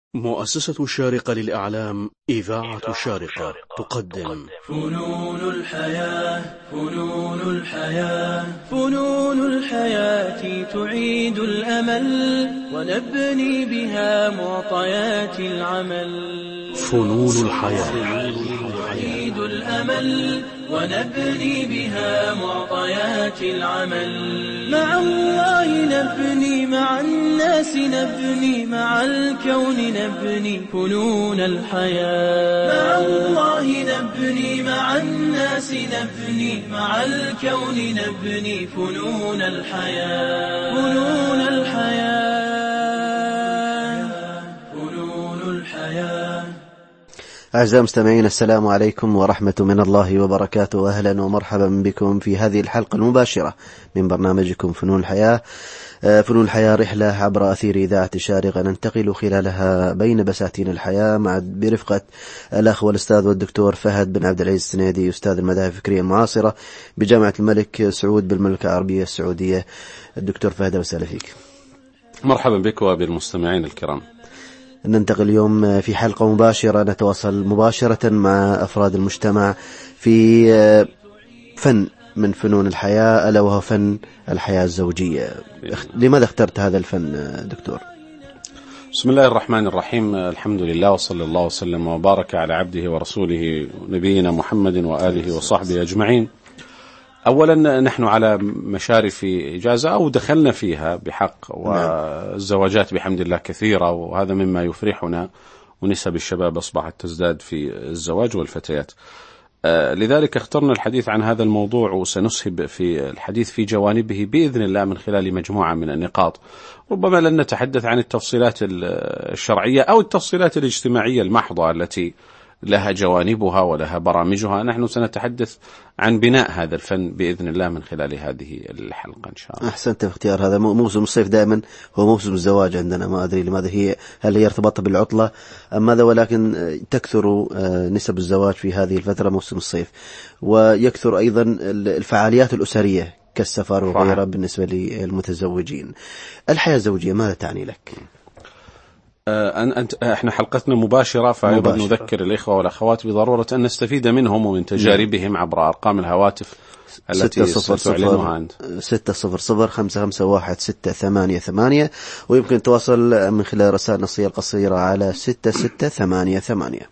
مؤسسة الشارقة للإعلام إذاعة الشارقة تقدم فنون الحياة فنون الحياة فنون الحياة تعيد الأمل ونبني بها معطيات العمل. فنون الحياة تعيد الأمل ونبني بها معطيات العمل. مع الله نبني، مع الناس نبني، مع الكون نبني فنون الحياة. مع الله نبني، مع الناس نبني، مع الكون نبني فنون الحياة. فنون الحياة فنون الحياة. أعزائي المستمعين، السلام عليكم ورحمة من الله وبركاته. أهلا ومرحبا بكم في هذه الحلقة المباشرة من برنامجكم فنون الحياة. فنون الحياة رحلة عبر أثير إذاعة الشارقة ننتقل خلالها بين بساتين الحياة برفقة الأخ والأستاذ والدكتور فهد بن عبد العزيز السنيدي، أستاذ المذاهب الفكرية المعاصرة بجامعة الملك سعود بالمملكة العربية السعودية. الدكتور فهد، وسهلا فيك. مرحبا بك وبالمستمعين الكرام. ننتقل اليوم في حلقة مباشرة نتواصل مباشرة مع أفراد المجتمع في فن من فنون الحياة، ألا وهو فن الحياة الزوجية. لماذا اخترت هذا الفن دكتور؟ بسم الله الرحمن الرحيم. الحمد لله وصلى الله وسلم وبارك على عبده ورسوله نبينا محمد وآله وصحبه أجمعين. أولا نحن على مشارف إجازة أو دخلنا فيها بحق، والزواجات بحمد الله كثيرة، وهذا مما يفرحنا، ونسب الشباب أصبحت تزداد في الزواج والفتيات. لذلك اخترنا الحديث عن هذا الموضوع، وسنسهب في الحديث في جوانبه بإذن الله من خلال مجموعة من النقاط. ربما لن نتحدث عن التفصيلات الشرعية أو التفصيلات الاجتماعية المحضة التي لها جوانبها ولها برامجها. نحن سنتحدث عن بناء هذا الفن بإذن الله من خلال هذه الحلقة إن شاء الله. أحسنت في اختيار هذا. موسم الصيف دائما هو موسم الزواج عندنا، ما أدري لماذا، هل هي ارتبطت بالعطلة أم ماذا، ولكن تكثر نسب الزواج في هذه الفترة موسم الصيف، ويكثر أيضا الفعاليات الأسرية كالسفر وغيرها بالنسبة للمتزوجين. الحياة الزوجية ماذا تعني لك؟ احنا حلقتنا مباشرة، فأيضا نذكر الإخوة والأخوات بضرورة أن نستفيد منهم ومن تجاربهم عبر أرقام الهواتف التي ستعلنها أنت. 600-551-688، ويمكن التواصل من خلال رسائل نصية القصيرة على 6688.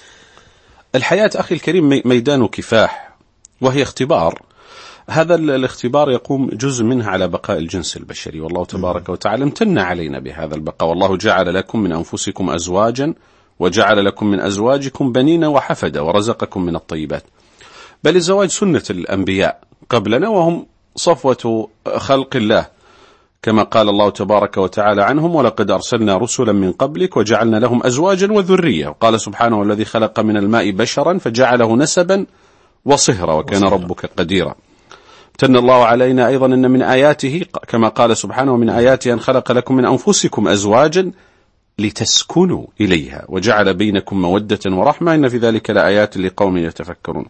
الحياة أخي الكريم ميدان كفاح، وهي اختبار. هذا الاختبار يقوم جزء منها على بقاء الجنس البشري، والله تبارك وتعالى امتن علينا بهذا البقاء. والله جعل لكم من أنفسكم أزواجا وجعل لكم من أزواجكم بنين وحفدا ورزقكم من الطيبات. بل الزواج سنة الأنبياء قبلنا، وهم صفوة خلق الله، كما قال الله تبارك وتعالى عنهم: ولقد أرسلنا رسلا من قبلك وجعلنا لهم أزواجا وذرية. وقال سبحانه: والذي خلق من الماء بشرا فجعله نسبا وصهرا وكان ربك قديرا. امتن الله علينا أيضا أن من آياته كما قال سبحانه: ومن آياته أن خلق لكم من أنفسكم أزواجا لتسكنوا إليها وجعل بينكم مودة ورحمة إن في ذلك لآيات لقوم يتفكرون.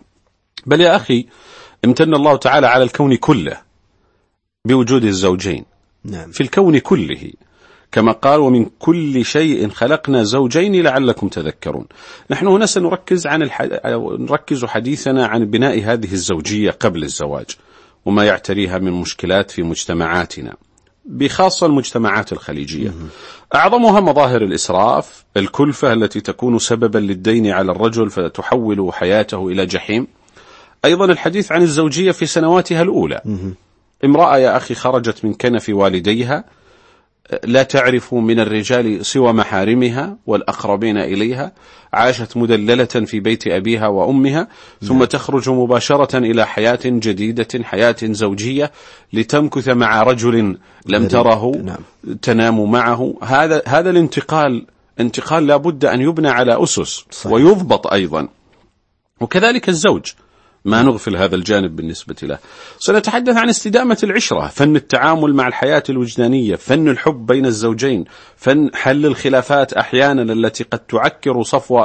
بل يا أخي، امتن الله تعالى على الكون كله بوجود الزوجين. نعم. في الكون كله، كما قال: ومن كل شيء خلقنا زوجين لعلكم تذكرون. نحن هنا سنركز نركز حديثنا عن بناء هذه الزوجية قبل الزواج، وما يعتريها من مشكلات في مجتمعاتنا، بخاصة المجتمعات الخليجية. أعظمها مظاهر الإسراف، الكلفة التي تكون سببا للدين على الرجل فتحول حياته إلى جحيم. أيضا الحديث عن الزوجية في سنواتها الأولى. امرأة يا أخي خرجت من كنف والديها، لا تعرف من الرجال سوى محارمها والأقربين إليها، عاشت مدللة في بيت أبيها وأمها، ثم تخرج مباشرة إلى حياة جديدة، حياة زوجية، لتمكث مع رجل لم تره، تنام معه. هذا الانتقال لا بد أن يبنى على أسس ويضبط أيضا. وكذلك الزوج، ما نغفل هذا الجانب بالنسبة له. سنتحدث عن استدامة العشرة، فن التعامل مع الحياة الوجدانية، فن الحب بين الزوجين، فن حل الخلافات أحيانا التي قد تعكر صفو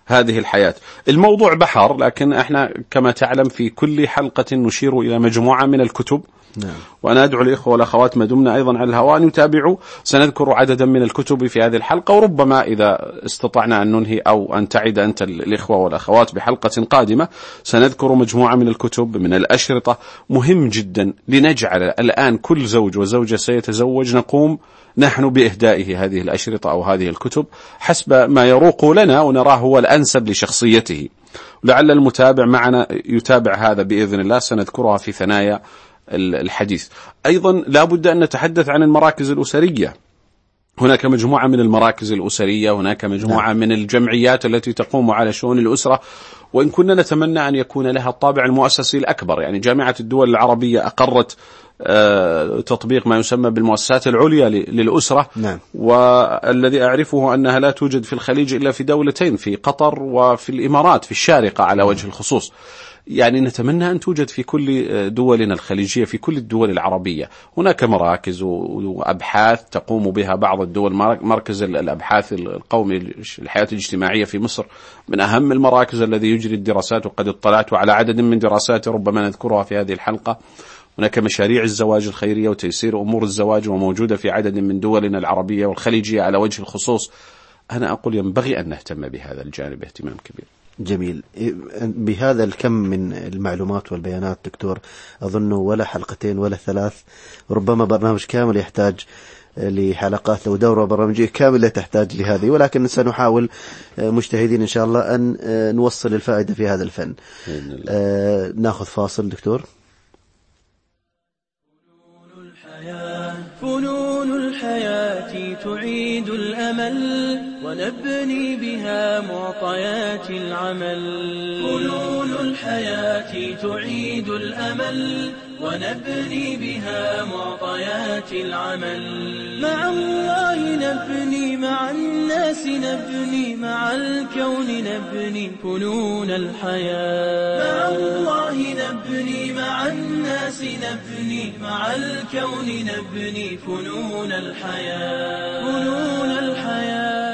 هذه الحياة. الموضوع بحر، لكن احنا كما تعلم في كل حلقة نشير إلى مجموعة من الكتب. نعم. وأنا أدعو الإخوة والأخوات ما دمنا أيضا على الهواء أن يتابعوا. سنذكر عددا من الكتب في هذه الحلقة، وربما إذا استطعنا أن ننهي أو أن تعد أنت الإخوة والأخوات بحلقة قادمة سنذكر مجموعة من الكتب من الأشرطة. مهم جدا لنجعل الآن كل زوج وزوجة سيتزوج نقوم نحن بإهدائه هذه الأشرطة أو هذه الكتب حسب ما يروق لنا ونراه هو الأنسب لشخصيته. لعل المتابع معنا يتابع هذا بإذن الله، سنذكرها في ثنايا الحديث. أيضا لا بد أن نتحدث عن المراكز الأسرية. هناك مجموعة من المراكز الأسرية، هناك مجموعة من الجمعيات التي تقوم على شؤون الأسرة، وإن كنا نتمنى أن يكون لها الطابع المؤسسي الأكبر. يعني جامعة الدول العربية أقرت تطبيق ما يسمى بالمؤسسات العليا للأسرة. نعم. والذي أعرفه أنها لا توجد في الخليج إلا في دولتين، في قطر وفي الإمارات في الشارقة على وجه الخصوص. يعني نتمنى أن توجد في كل دولنا الخليجية، في كل الدول العربية. هناك مراكز وأبحاث تقوم بها بعض الدول. مركز الأبحاث القومي للحياة الاجتماعية في مصر من أهم المراكز الذي يجري الدراسات، وقد اطلعت على عدد من دراساته ربما نذكرها في هذه الحلقة. هناك مشاريع الزواج الخيرية وتيسير أمور الزواج، وموجودة في عدد من دولنا العربية والخليجية على وجه الخصوص. أنا أقول ينبغي أن نهتم بهذا الجانب اهتمام كبير. جميل. بهذا الكم من المعلومات والبيانات دكتور، أظنه ولا حلقتين ولا ثلاث، ربما برنامج كامل يحتاج لحلقات، لو دورة برامجية كاملة تحتاج لهذه، ولكن سنحاول مجتهدين إن شاء الله أن نوصل الفائدة في هذا الفن. ناخذ فاصل دكتور. فنون الحياة تعيد الأمل ونبني بها معطيات العمل. فنون الحياة تعيد الأمل ونبني بها معطيات العمل. مع الله نبني، مع الناس نبني، مع الكون نبني فنون الحياة. مع الله نبني، مع الناس نبني، مع الكون نبني فنون الحياة. فنون الحياة.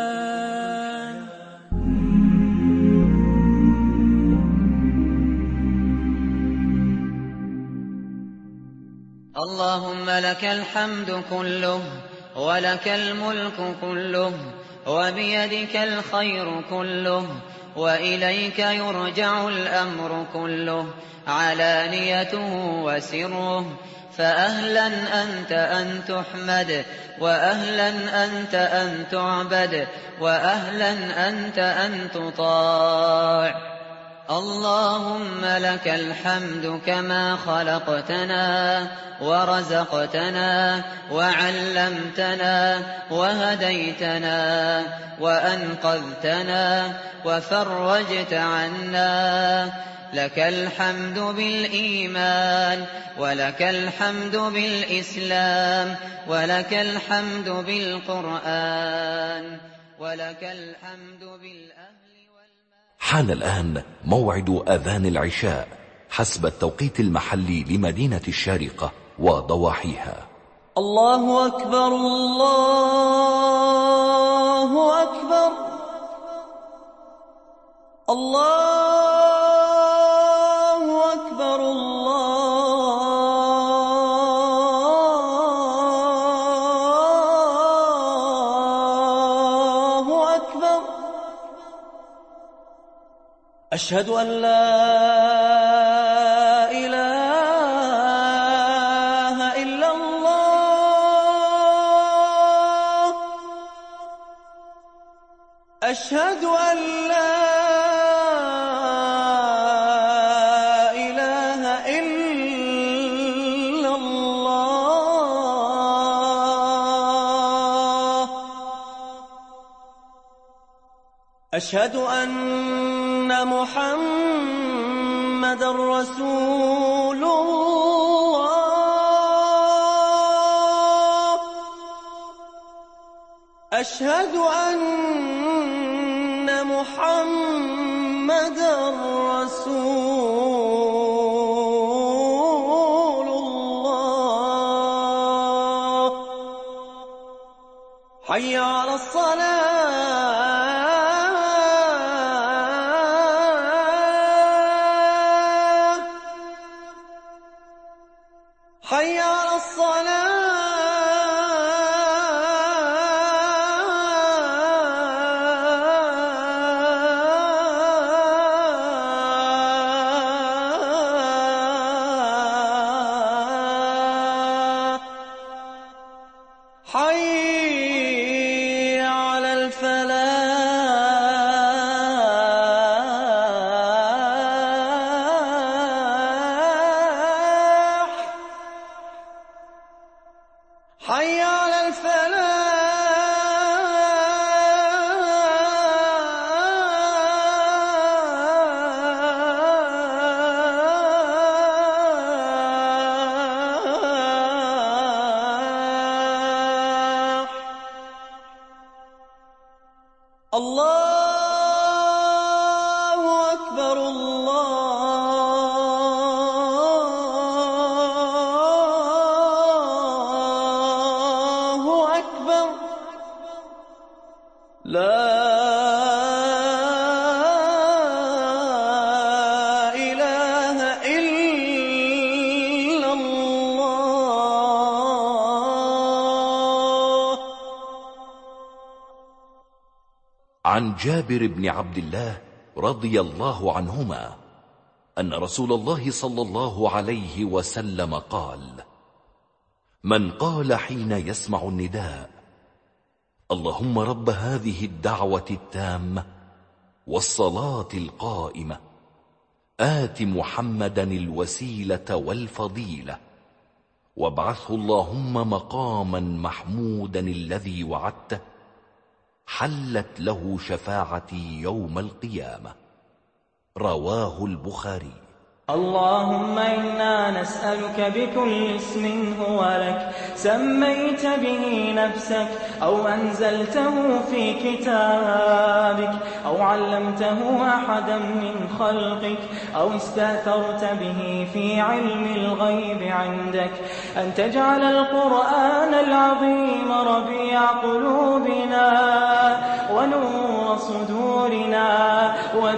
اللهم لك الحمد كله، ولك الملك كله، وبيدك الخير كله، وإليك يرجع الأمر كله، علانيته وسره. فأهلا أنت أن تحمد، وأهلا أنت أن تعبد، وأهلا أنت أن تطاع. اللهم لك الحمد كما خلقتنا ورزقتنا وعلمتنا وهديتنا وأنقذتنا وفرجت عنا. لك الحمد بالإيمان، ولك الحمد بالإسلام، ولك الحمد بالقرآن، ولك الحمد بالأهل. حان الآن موعد أذان العشاء حسب التوقيت المحلي لمدينة الشارقة وضواحيها. الله أكبر، الله أكبر، الله أكبر، الله أكبر. أشهد أن لا إله إلا الله. أشهد أن لا إله إلا الله. أشهد أن محمد رسول الله. أشهد أن محمد رسول الله. حي على الصلاة، الله أكبر الله أكبر لا إله إلا الله. عن جابر بن عبد الله رضي الله عنهما أن رسول الله صلى الله عليه وسلم قال: من قال حين يسمع النداء: اللهم رب هذه الدعوة التامة والصلاة القائمة آت محمدا الوسيلة والفضيلة وابعثه اللهم مقاما محمودا الذي وعدته، حلت له شفاعتي يوم القيامة. رواه البخاري. اللهم إنا نسألك بكل اسم هو لك سميت به نفسك أو أنزلته في كتابك أو علمته أحدا من خلقك أو استأثرت به في علم الغيب عندك أن تجعل القرآن العظيم ربيع قلوبنا ونور صدورنا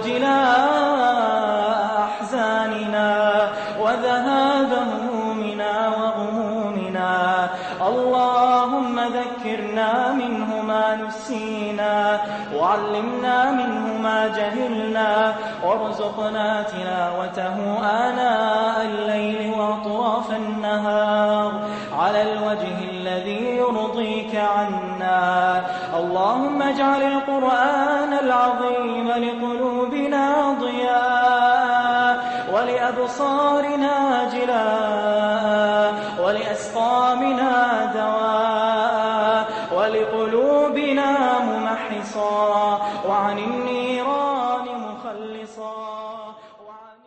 وجلاء أحزاننا وذهاب همومنا وغمومنا. اللهم ذكرنا منه ما نسينا وعلمنا منه ما جهلنا وارزقنا تلاوته آناء الليل وأطراف النهار على الوجه الذي يرضيك عنا. اللهم اجعل القرآن العظيم لقلوبنا ضياء ولأبصارنا جلاء ولأسقامنا دواء ولقلوبنا ممحصا وعن النيران مخلصا وعن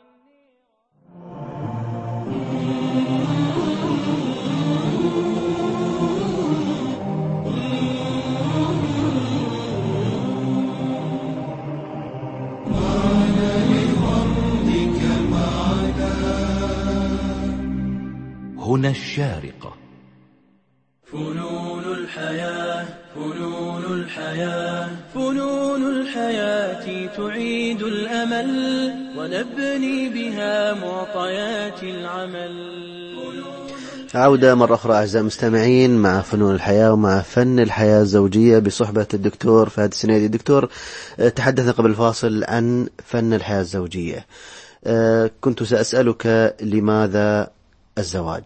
هنا الشارقة. فنون الحياة فنون الحياة فنون الحياة تعيد الأمل ونبني بها معطيات العمل. عودة مرة أخرى أعزائي المستمعين مع فنون الحياة ومع فن الحياة الزوجية بصحبة الدكتور فهد السنيدي. الدكتور تحدثنا قبل الفاصل عن فن الحياة الزوجية. كنت سأسألك لماذا الزواج؟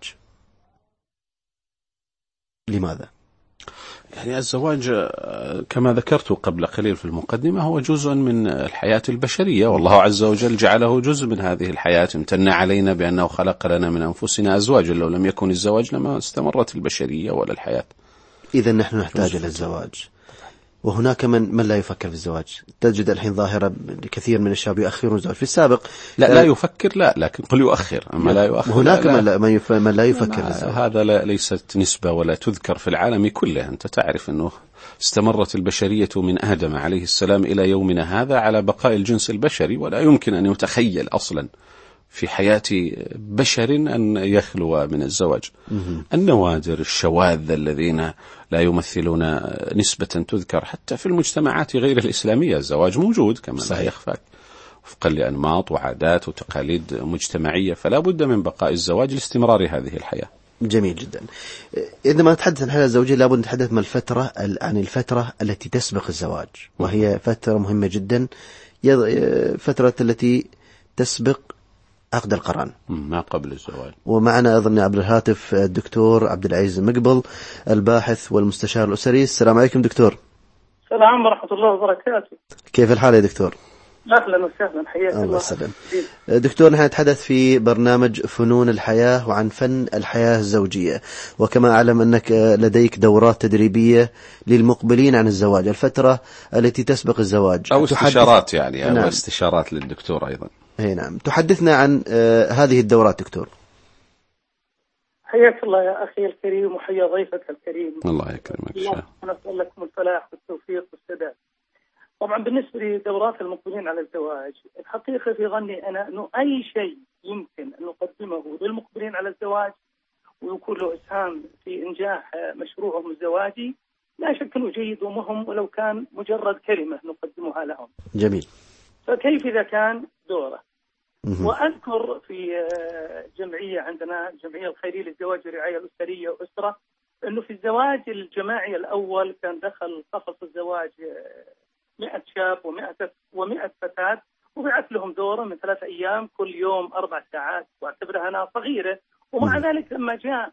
لماذا؟ يعني الزواج كما ذكرت قبل قليل في المقدمة هو جزء من الحياة البشرية، والله عز وجل جعله جزء من هذه الحياة، امتن علينا بأنه خلق لنا من أنفسنا أزواجا، لو لم يكن الزواج لما استمرت البشرية ولا الحياة. إذا نحن نحتاج إلى الزواج، وهناك من لا يفكر في الزواج. تجد الحين ظاهرة كثير من الشباب يؤخرون الزواج في السابق. لا يفكر، لا لكن قل يؤخر، أما لا يؤخر. هناك من لا يفكر في الزواج. هذا ليست نسبة ولا تذكر في العالم كله. أنت تعرف أنه استمرت البشرية من آدم عليه السلام إلى يومنا هذا على بقاء الجنس البشري، ولا يمكن أن يتخيل أصلا في حياة بشر أن يخلو من الزواج. النوادر الشواذ الذين لا يمثلون نسبة تذكر حتى في المجتمعات غير الإسلامية الزواج موجود كما لا يخفاك، وفقا لأنماط وعادات وتقاليد مجتمعية، فلا بد من بقاء الزواج لاستمرار هذه الحياة. جميل جدا. عندما نتحدث عن الحياة الزوجية لابد نتحدث عن الفترة التي تسبق الزواج، وهي فترة مهمة جدا، فترة التي تسبق عقد القران ما قبل الزواج. ومعنا أظن عبر الهاتف الدكتور عبد العزيز المقبل الباحث والمستشار الأسري. السلام عليكم دكتور. السلام ورحمة الله وبركاته. كيف الحال يا دكتور؟ أهلا وسهلا، حياك الله. وسهلا دكتور. نحن نتحدث في برنامج فنون الحياة وعن فن الحياة الزوجية، وكما أعلم أنك لديك دورات تدريبية للمقبلين عن الزواج، الفترة التي تسبق الزواج، أو استشارات يعني، أو استشارات للدكتور أيضا. نعم، تحدثنا عن هذه الدورات دكتور. حياك الله يا أخي الكريم وحيا ضيفك الكريم. الله يكرمك. الله نسأل لكم الفلاح والتوفيق والسداد. طبعا بالنسبة لدورات المقبلين على الزواج، الحقيقة في ظني أنا أنه أي شيء يمكن أن نقدمه للمقبلين على الزواج ويكون له إسهام في إنجاح مشروعهم الزواجي لا شك أنه جيد ومهم، ولو كان مجرد كلمة نقدمها لهم. جميل. فكيف إذا كان دوره؟ وأذكر في جمعية عندنا، الجمعية الخيرية للزواج والرعاية الأسرية وأسرة، أنه في الزواج الجماعي الأول كان دخل قفص الزواج 100 شاب و100 فتاة، وبعث لهم دورة من 3 أيام كل يوم 4 ساعات، واعتبرها أنا صغيرة. ومع ذلك لما جاء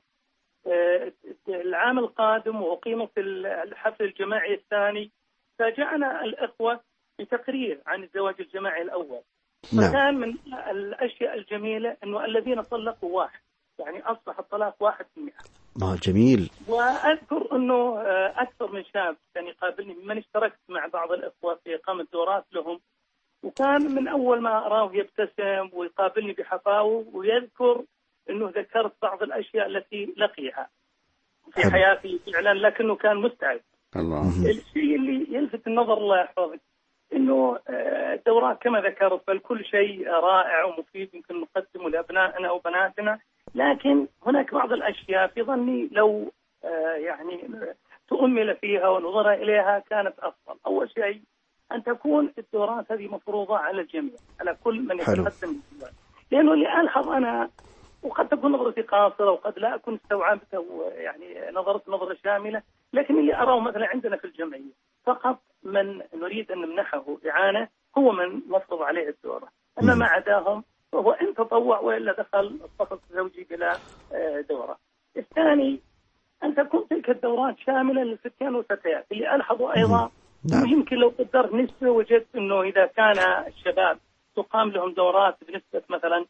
العام القادم وقيمة الحفل الجماعي الثاني، فجاءنا الإخوة بتقرير عن الزواج الجماعي الأول. فكان من الأشياء الجميلة أنه الذين طلقوا 1، يعني أصبح الطلاق 1%. جميل. وأذكر أنه أكثر من شاب كان يقابلني ممن اشتركت مع بعض الإخوة في إقامة دورات لهم، وكان من أول ما أراه يبتسم ويقابلني بحفاوة ويذكر أنه ذكرت بعض الأشياء التي لقيها في حياتي فعلا، لكنه كان مستعد. الشيء اللي يلفت النظر الله يحفظك أنه الدورات كما ذكرت فالكل شيء رائع ومفيد يمكن نقدمه لأبنائنا وبناتنا، لكن هناك بعض الأشياء في ظني لو يعني تؤمل فيها ونظر إليها كانت أفضل. أول شيء أن تكون الدورات هذه مفروضة على الجميع، على كل من يتقدم للزواج، لأنه اللي ألحظ أنا، وقد تكون نظرتي قاصرة وقد لا أكون استوعبته يعني نظرت نظرة شاملة، لكن اللي أراه مثلا عندنا في الجمعية فقط من نريد أن نمنحه إعانة هو من نفرض عليه الدورة، أما ما عداهم فهو إن تطوع وإلا دخل الصف الزوجي بلا دورة. الثاني أن تكون تلك الدورات شاملة للفتيان والفتيات. اللي ألحظوا أيضا يمكن لو قدرت نسبة وجدت أنه إذا كان الشباب تقام لهم دورات بنسبة مثلا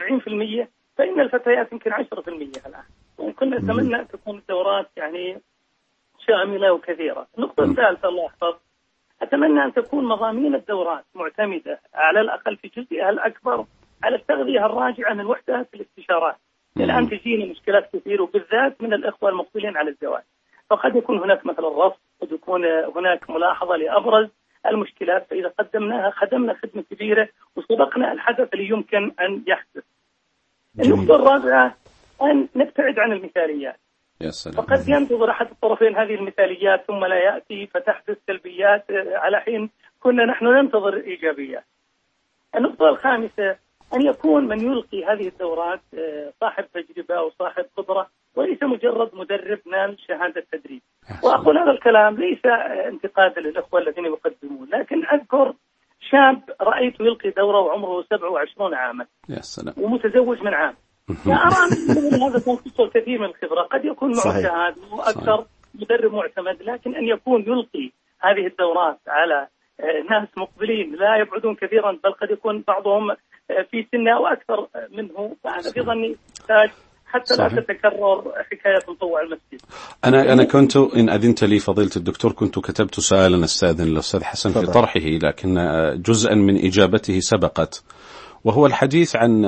70%، فإن الفتيات يمكن 10% الآن، وكنا نتمنى أن تكون الدورات يعني شاملة وكثيرة. النقطة الثالثة الله يحفظ، أتمنى أن تكون مضامين الدورات معتمدة على الأقل في جزئها الأكبر على التغذية الراجعة من وحدات الاستشارات. الآن تجيني مشكلات كثيرة وبالذات من الإخوة المقبلين على الزواج، فقد يكون هناك مثلا رفض، قد يكون هناك ملاحظة لأبرز المشكلات، فإذا قدمناها خدمنا خدمة كبيرة وسبقنا الحدث اللي يمكن أن يحدث. النقطة الرابعة أن نبتعد عن المثاليات. يا سلام. فقد ينتظر أحد الطرفين هذه المثاليات ثم لا يأتي فتحدث سلبيات على حين كنا نحن ننتظر إيجابيات. النقطة الخامسة أن يكون من يلقي هذه الدورات صاحب تجربة وصاحب قدرة وليس مجرد مدرب نال شهادة تدريب. وأقول هذا الكلام ليس انتقادا للأخوة الذين يقدمون، لكن أذكر شاب رأيته يلقي دورة وعمره 27 عاما. يا سلام. ومتزوج من عام. أرى من هذا تنقص كثير من الخبرة، قد يكون معه شهادة وأكثر مدرب معتمد، لكن أن يكون يلقي هذه الدورات على ناس مقبلين لا يبعدون كثيرا، بل قد يكون بعضهم في سنة وأكثر منه، فأنا في ظني يحتاج حتى لا تتكرر حكاية مطوع المسجد. أنا كنت إن أذنت لي فضيلة الدكتور كنت كتبت سؤالا أستاذن الأستاذ حسن في طرحه، لكن جزءا من إجابته سبقت، وهو الحديث عن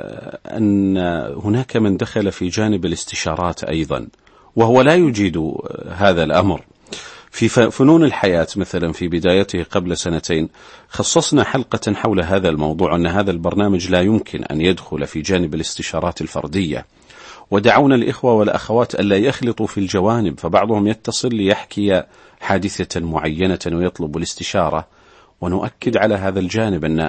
أن هناك من دخل في جانب الاستشارات أيضا، وهو لا يجيد هذا الأمر. في فنون الحياة مثلا في بدايته قبل 2 خصصنا حلقة حول هذا الموضوع، أن هذا البرنامج لا يمكن أن يدخل في جانب الاستشارات الفردية، ودعونا الإخوة والأخوات ألا يخلطوا في الجوانب، فبعضهم يتصل ليحكي حادثة معينة ويطلب الاستشارة، ونؤكد على هذا الجانب أن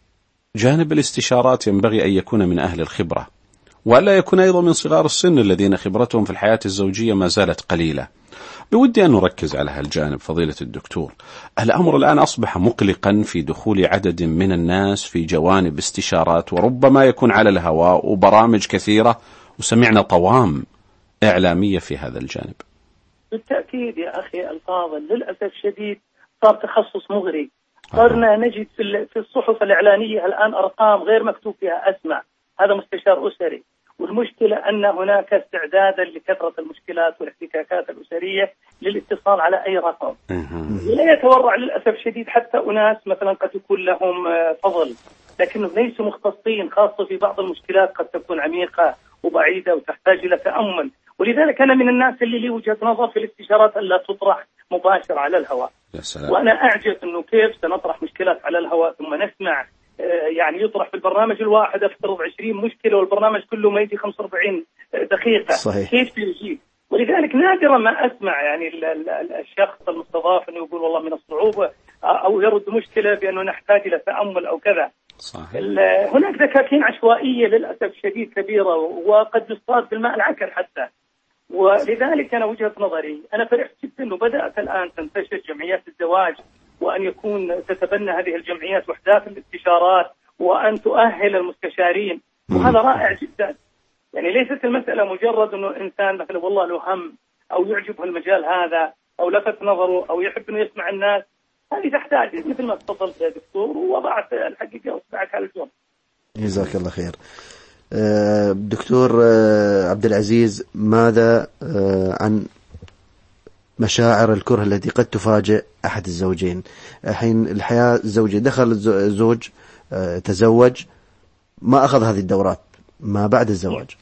جانب الاستشارات ينبغي أن يكون من أهل الخبرة، ولا يكون أيضا من صغار السن الذين خبرتهم في الحياة الزوجية ما زالت قليلة. بودي أن نركز على هالجانب فضيلة الدكتور. الأمر الآن أصبح مقلقا في دخول عدد من الناس في جوانب استشارات، وربما يكون على الهواء وبرامج كثيرة، وسمعنا طوام إعلامية في هذا الجانب. بالتأكيد يا أخي الفاضل، للأسف الشديد صار تخصص مغري. صرنا نجد في الصحف الإعلانية الآن أرقام غير مكتوب فيها أسماء، هذا مستشار أسري. والمشكلة أن هناك استعدادا لكثرة المشكلات والاحتكاكات الأسرية للاتصال على أي رقم. لا يتورع للأسف الشديد حتى أناس مثلا قد يكون لهم فضل لكنهم ليسوا مختصين، خاصة في بعض المشكلات قد تكون عميقة وبعيدة وتحتاج إلى تأمل. ولذلك أنا من الناس اللي لي وجهة نظر في الاستشارات ألا تطرح مباشرة على الهواء، يا سلام. وأنا أعجب أنه كيف سنطرح مشكلات على الهواء ثم نسمع يعني يطرح في البرنامج الواحد افترض 20 مشكلة والبرنامج كله ما يجي 45 دقيقة. صحيح. كيف يجي؟ ولذلك نادرا ما أسمع يعني الشخص المستضاف أنه يقول والله من الصعوبة أو يرد مشكلة بأنه نحتاج إلى تأمل أو كذا. صحيح. هناك دكاكين عشوائية للأسف شديد كبيرة وقد يصطاد بالماء العكر حتى. ولذلك أنا وجهة نظري أنا فرحت جدا أنه بدأت الآن تنتشر جمعيات الزواج وأن يكون تتبنى هذه الجمعيات وحدات الاستشارات وأن تؤهل المستشارين، وهذا رائع جدا. يعني ليست المسألة مجرد أنه إنسان مثلا والله له هم أو يعجبه المجال هذا أو لفت نظره أو يحب أنه يسمع الناس. هذه تحتاج مثل ما تفضلت يا دكتور ووضعت الحقيقة وسمعت على الجمل. جزاك الله خير. دكتور عبد العزيز، ماذا عن مشاعر الكره التي قد تفاجئ أحد الزوجين حين الحياة الزوجية؟ دخل الزوج تزوج، ما أخذ هذه الدورات ما بعد الزواج.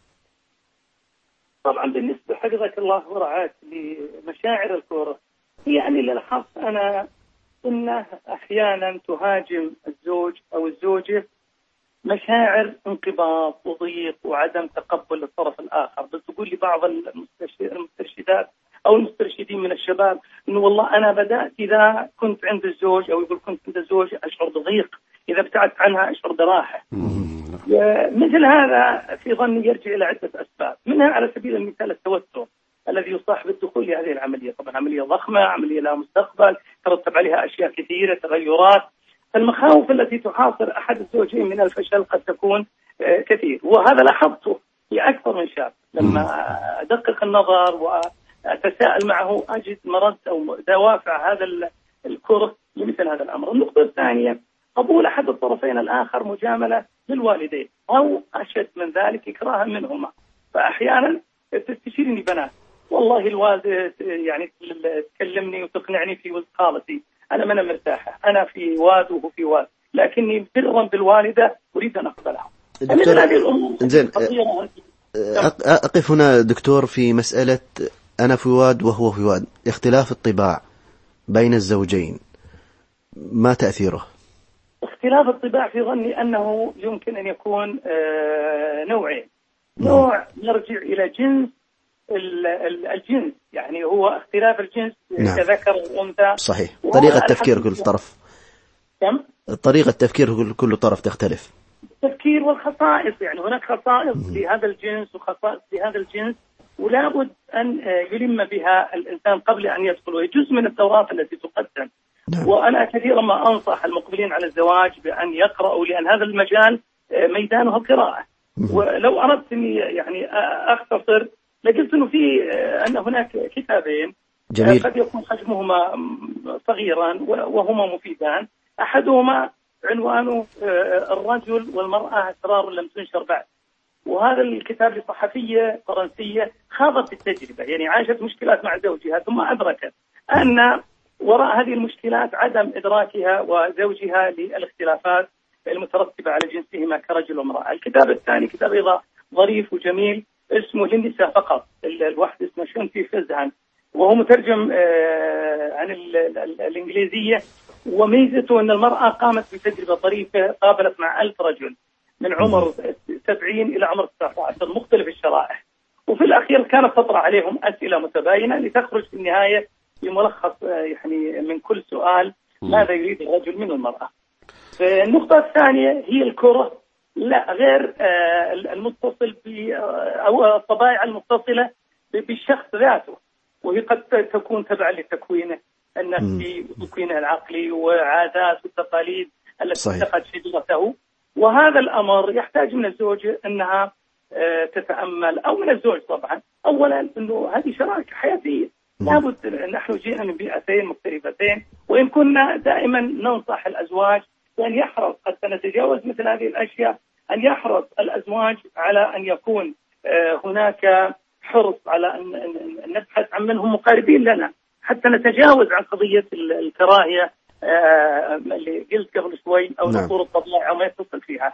طبعا بالنسبة حفظك الله ورعاك لمشاعر الكره، يعني اللي لاحظت أنا أنه أحيانا تهاجم الزوج أو الزوجة مشاعر انقباض وضيق وعدم تقبل للطرف الآخر. بس تقول لي بعض المسترشدات أو المسترشدين من الشباب إنه والله أنا بدأت إذا كنت عند الزوج أو يقول كنت عند الزوج أشعر بضيق، إذا ابتعدت عنها أشعر براحة. مثل هذا في ظني يرجع إلى عدة أسباب، منها على سبيل المثال التوتر الذي يصاحب الدخول لهذه العملية. طبعا عملية ضخمة، عملية لها مستقبل، ترتب عليها أشياء كثيرة، تغيرات. المخاوف التي تحاصر أحد الزوجين من الفشل قد تكون كثير، وهذا لاحظته في أكثر من شاب. لما أدقق النظر وأتساءل معه أجد مرض أو دوافع هذا الكره لمثل هذا الأمر. النقطة الثانية قبول أحد الطرفين الآخر مجاملة للوالدين أو أشد من ذلك إكراها منهما. فأحيانا تستشيرني بنات والله الوالدة يعني تكلمني وتقنعني في وسط خالتي، أنا ما أنا مرتاحة، أنا في واد وهو في واد، لكني برا بالوالدة أريد أن أقبلها. زين، أقف هنا دكتور في مسألة أنا في واد وهو في واد، اختلاف الطباع بين الزوجين ما تأثيره؟ اختلاف الطباع في ظني أنه يمكن أن يكون نوعين. نوع يرجع إلى جنس الجنس، يعني هو اختلاف الجنس كذكر وأنثى. صحيح. طريقة تفكير كل طرف. كم؟ طريقة تفكير كل طرف تختلف. التفكير والخصائص، يعني هناك خصائص لهذا الجنس وخصائص لهذا الجنس، ولا بد أن يلم بها الإنسان قبل أن يدخل، وهي جزء من الدورات التي تقدم. نعم. وأنا كثيرا ما أنصح المقبلين على الزواج بأن يقرأوا، لأن هذا المجال ميدانه القراءة. ولو أردت أني يعني أختصر لقلت أنه أن هناك كتابين جميل. قد يكون حجمهما صغيرا وهما مفيدان. أحدهما عنوانه الرجل والمرأة أسرار لم تنشر بعد، وهذا الكتاب لصحفية فرنسية خاضت التجربة، يعني عاشت مشكلات مع زوجها ثم أدركت أن وراء هذه المشكلات عدم إدراكها وزوجها للاختلافات المترتبة على جنسهما كرجل وامرأة. الكتاب الثاني كتاب أيضا ظريف وجميل اسمه للنساء فقط، الواحد اسمه شونتي فيزهان، وهو مترجم عن الإنجليزية. وميزته أن المرأة قامت بتجربة طريفة، قابلت مع 1000 رجل من عمر 70 إلى عمر 19 مختلف الشرائح، وفي الأخير كانت تطرح عليهم أسئلة متباينة لتخرج في النهاية بملخص يعني من كل سؤال ماذا يريد الرجل من المرأة. النقطة الثانية هي الكره، لا غير المتصل أو الطبائع المتصلة بالشخص ذاته، وهي قد تكون تبع لتكوينه النفسي وتكوينه العقلي وعادات والتقاليد التي اتخذ شجرته. وهذا الأمر يحتاج من الزوجة أنها تتأمل، أو من الزوج طبعا. أولا أنه هذه شراكة حياتية، لابد نحن جئنا من بيئتين مختلفتين، وإن كنا دائما ننصح الأزواج أن يحرص حتى نتجاوز مثل هذه الأشياء، أن يحرص الأزواج على أن يكون هناك حرص على أن نبحث عن من هم مقاربين لنا حتى نتجاوز عن قضية الكراهية اللي قلت قبل شوي أو نفور الطبيعة ما يتصل فيها.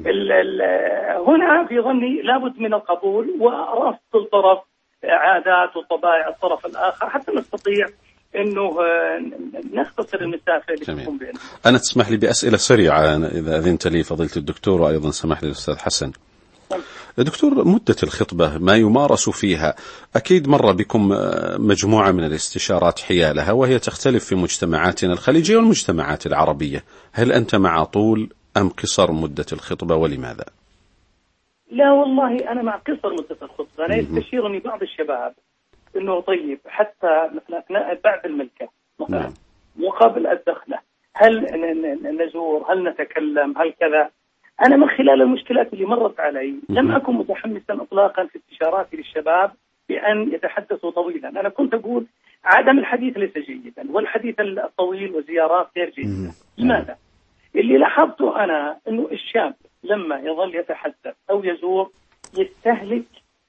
هنا في ظني لابد من القبول ورفض الطرف عادات وطبائع الطرف الآخر حتى نستطيع إنه نختصر المسافة اللي تكون بيننا. أنا تسمح لي بأسئلة سريعة إذا أذنت لي فضيلة الدكتور، وأيضا سمح لي الأستاذ حسن. دكتور، مدة الخطبة ما يمارس فيها، أكيد مر بكم مجموعة من الاستشارات حيالها، وهي تختلف في مجتمعاتنا الخليجية والمجتمعات العربية. هل أنت مع طول أم قصر مدة الخطبة، ولماذا؟ لا والله أنا مع قصر مدة الخطبة. أنا يستشيرني بعض الشباب إنه طيب حتى مثلا أثناء بعد الملكة مثلا وقبل الدخلة هل نزور، هل نتكلم، هل كذا. أنا من خلال المشكلات اللي مرت علي لم أكن متحمسا إطلاقا في استشاراتي للشباب بأن يتحدثوا طويلا. أنا كنت أقول عدم الحديث ليس جيدا، والحديث الطويل وزيارات غير جيدة. لماذا؟ اللي لاحظته أنا أنه الشاب لما يظل يتحدث أو يزور يستهلك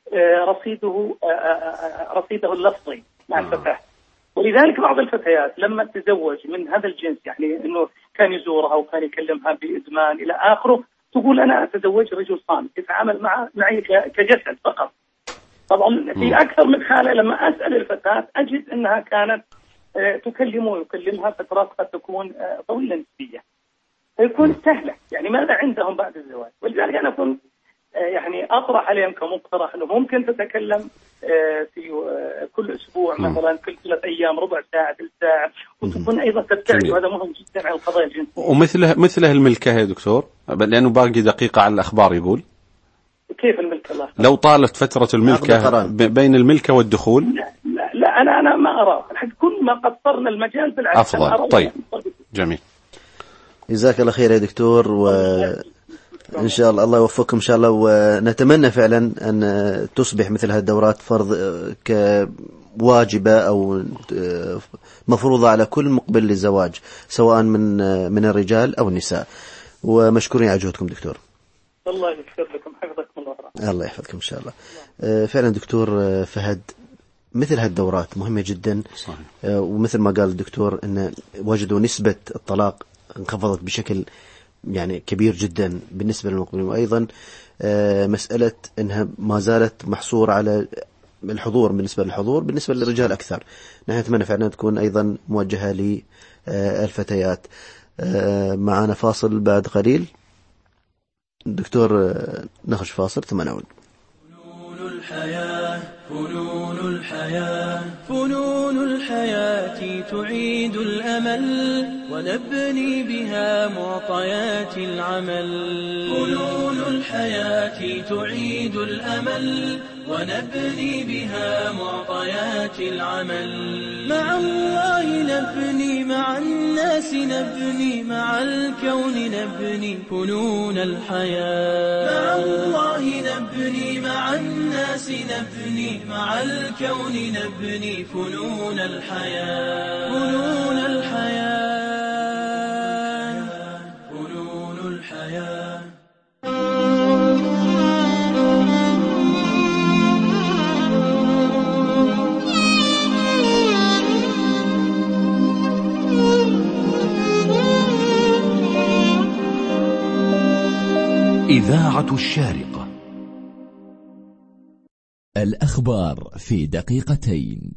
رصيده اللفظي مع الفتاة. ولذلك بعض الفتيات لما تتزوج من هذا الجنس، يعني أنه كان يزورها وكان يكلمها بإدمان إلى آخره، تقول أنا أتزوج رجل صامت يتعامل معي كجسد فقط. طبعا في أكثر من حالة لما أسأل الفتاة أجد أنها كانت تكلمه ويكلمها فترات قد تكون طويلة نسبية، فيكون سهلة. يعني ماذا عندهم بعد الزواج؟ ولذلك أنا كنت يعني أطرح عليهم كمقترح أنه ممكن تتكلم في كل أسبوع مثلا كل 3 أيام ربع ساعة ثلث ساعة، وتكون أيضا تبتعد، وهذا مهم جدا على القضايا الجنسية. ومثله الملكة يا دكتور، لأنه باقي دقيقة على الأخبار يقول. كيف الملكة؟ الله لو طالت فترة الملكة بين الملكة والدخول. لا أنا ما أرى. كل ما قصرنا المجال بالعكس أفضل. طيب جميل، جزاك الله خير يا دكتور، وإن شاء الله الله يوفقكم إن شاء الله. ونتمنى فعلا أن تصبح مثل هالدورات فرض كواجبة أو مفروضة على كل مقبل للزواج، سواء من الرجال أو النساء. ومشكورين على جهدكم دكتور. الله يغفر لكم، حفظكم الله. الله يحفظكم إن شاء الله. فعلا دكتور فهد، مثل هالدورات مهمة جدا. صحيح. ومثل ما قال الدكتور أن وجدوا نسبة الطلاق انخفضت بشكل يعني كبير جدا بالنسبة للمقبلين، وأيضا مسألة أنها ما زالت محصورة على الحضور. بالنسبة للرجال أكثر. نحن نتمنى فعلا تكون أيضا موجهة للفتيات. معنا فاصل بعد قليل دكتور، نخرج فاصل ثم نعود. فنون الحياة تعيد الأمل ونبني بها معطيات العمل. فنون الحياة تعيد الأمل ونبني بها معطيات العمل. مع الله نبني، مع الناس نبني، مع الكون نبني فنون الحياة. مع الله نبني، مع الناس نبني، مع الكون نبني فنون الحياة. فنون الحياة، فنون الحياة. إذاعة الشارقة، الأخبار في دقيقتين.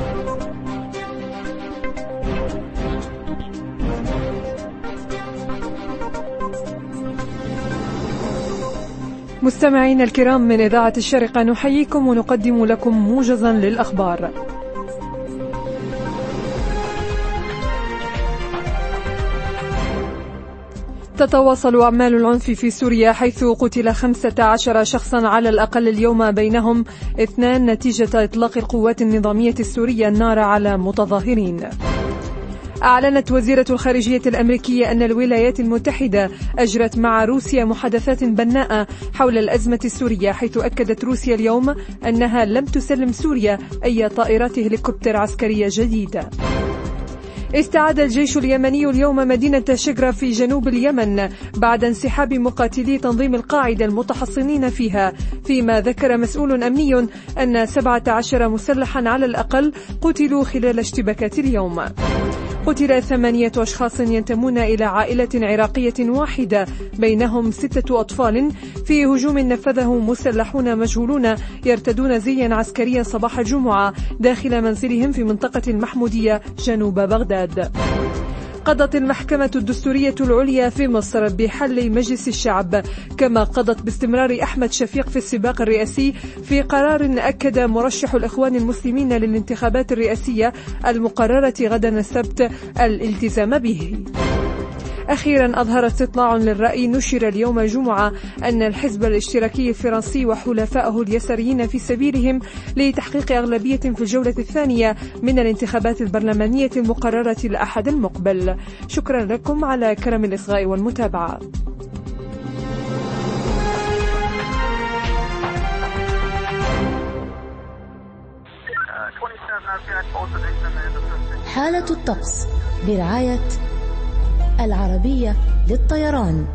مستمعين الكرام، من إذاعة الشارقة نحييكم ونقدم لكم موجزا للأخبار. تتواصل أعمال العنف في سوريا، حيث قتل 15 شخصا على الأقل اليوم، بينهم 2 نتيجة إطلاق القوات النظامية السورية النار على متظاهرين. أعلنت وزيرة الخارجية الأمريكية أن الولايات المتحدة أجرت مع روسيا محادثات بناءة حول الأزمة السورية، حيث أكدت روسيا اليوم أنها لم تسلم سوريا أي طائرات هليكوبتر عسكرية جديدة. استعاد الجيش اليمني اليوم مدينة شقرة في جنوب اليمن بعد انسحاب مقاتلي تنظيم القاعدة المتحصنين فيها، فيما ذكر مسؤول أمني أن 17 مسلحا على الأقل قتلوا خلال اشتباكات اليوم. قتل 8 أشخاص ينتمون إلى عائلة عراقية واحدة بينهم 6 أطفال في هجوم نفذه مسلحون مجهولون يرتدون زيا عسكريا صباح الجمعة داخل منزلهم في منطقة المحمودية جنوب بغداد. قضت المحكمة الدستورية العليا في مصر بحل مجلس الشعب، كما قضت باستمرار أحمد شفيق في السباق الرئاسي في قرار أكد مرشح الإخوان المسلمين للانتخابات الرئاسية المقررة غدا السبت الالتزام به. أخيرا أظهر استطلاع للرأي نشر اليوم الجمعة أن الحزب الاشتراكي الفرنسي وحلفائه اليساريين في سبيلهم لتحقيق أغلبية في الجولة الثانية من الانتخابات البرلمانية المقررة الأحد المقبل. شكرا لكم على كرم الإصغاء والمتابعة. حالة الطقس برعاية العربية للطيران.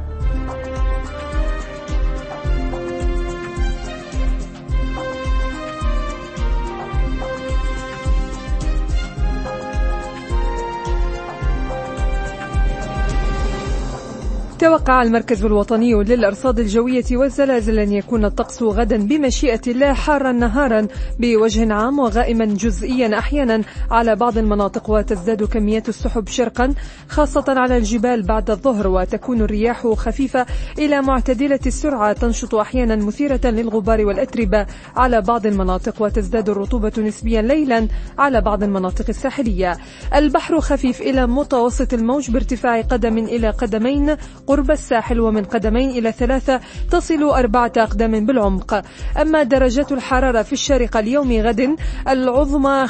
توقع المركز الوطني للأرصاد الجوية والزلازل أن يكون الطقس غدا بمشيئة الله حارا نهارا بوجه عام وغائما جزئيا أحيانا على بعض المناطق، وتزداد كميات السحب شرقا خاصة على الجبال بعد الظهر، وتكون الرياح خفيفة إلى معتدلة السرعة تنشط أحيانا مثيرة للغبار والأتربة على بعض المناطق، وتزداد الرطوبة نسبيا ليلا على بعض المناطق الساحلية. البحر خفيف إلى متوسط الموج بارتفاع قدم إلى قدمين قرب الساحل، ومن قدمين إلى 3 تصل 4 أقدام بالعمق. أما درجات الحرارة في الشارقة اليوم غد العظمى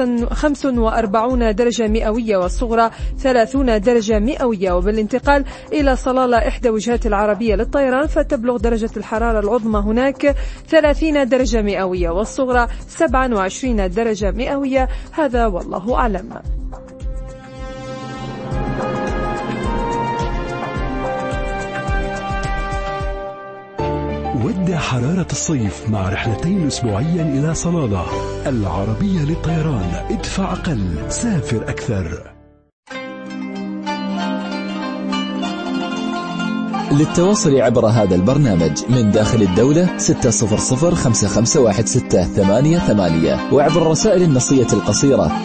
45 درجة مئوية والصغرى 30 درجة مئوية، وبالانتقال إلى صلالة إحدى وجهات العربية للطيران فتبلغ درجة الحرارة العظمى هناك 30 درجة مئوية والصغرى 27 درجة مئوية. هذا والله أعلم. ودع حرارة الصيف مع رحلتين أسبوعيا إلى صلالة. العربية للطيران، ادفع أقل سافر أكثر. للتواصل عبر هذا البرنامج من داخل الدولة 600551688 وعبر الرسائل النصية القصيرة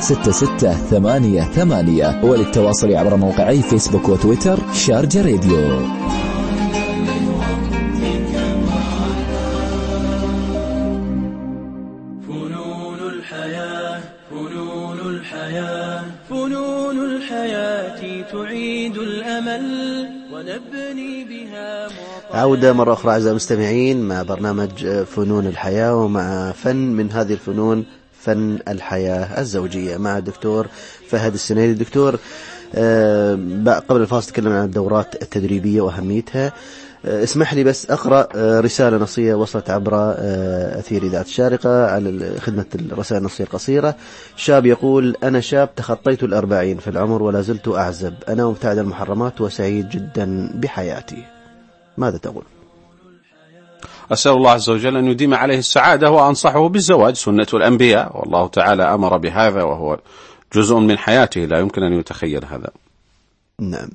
6688، وللتواصل عبر موقعي فيسبوك وتويتر شارجة راديو. فنون الحياة تعيد الأمل ونبني بها عودة مرة أخرى أعزائي المستمعين مع برنامج فنون الحياة، ومع فن من هذه الفنون فن الحياة الزوجية مع الدكتور فهد السنيدي. دكتور، قبل الفاصل تكلمنا عن الدورات التدريبية وأهميتها. اسمح لي بس أقرأ رسالة نصية وصلت عبر أثير إذاعة الشارقة على خدمة الرسائل النصية القصيرة. شاب يقول: أنا شاب تخطيت 40 في العمر ولا زلت أعزب، أنا مبتعد المحرمات وسعيد جدا بحياتي، ماذا تقول؟ أسأل الله عز وجل أن يديم عليه السعادة وأنصحه بالزواج، سنة الأنبياء، والله تعالى أمر بهذا وهو جزء من حياته لا يمكن أن يتخيل هذا. نعم.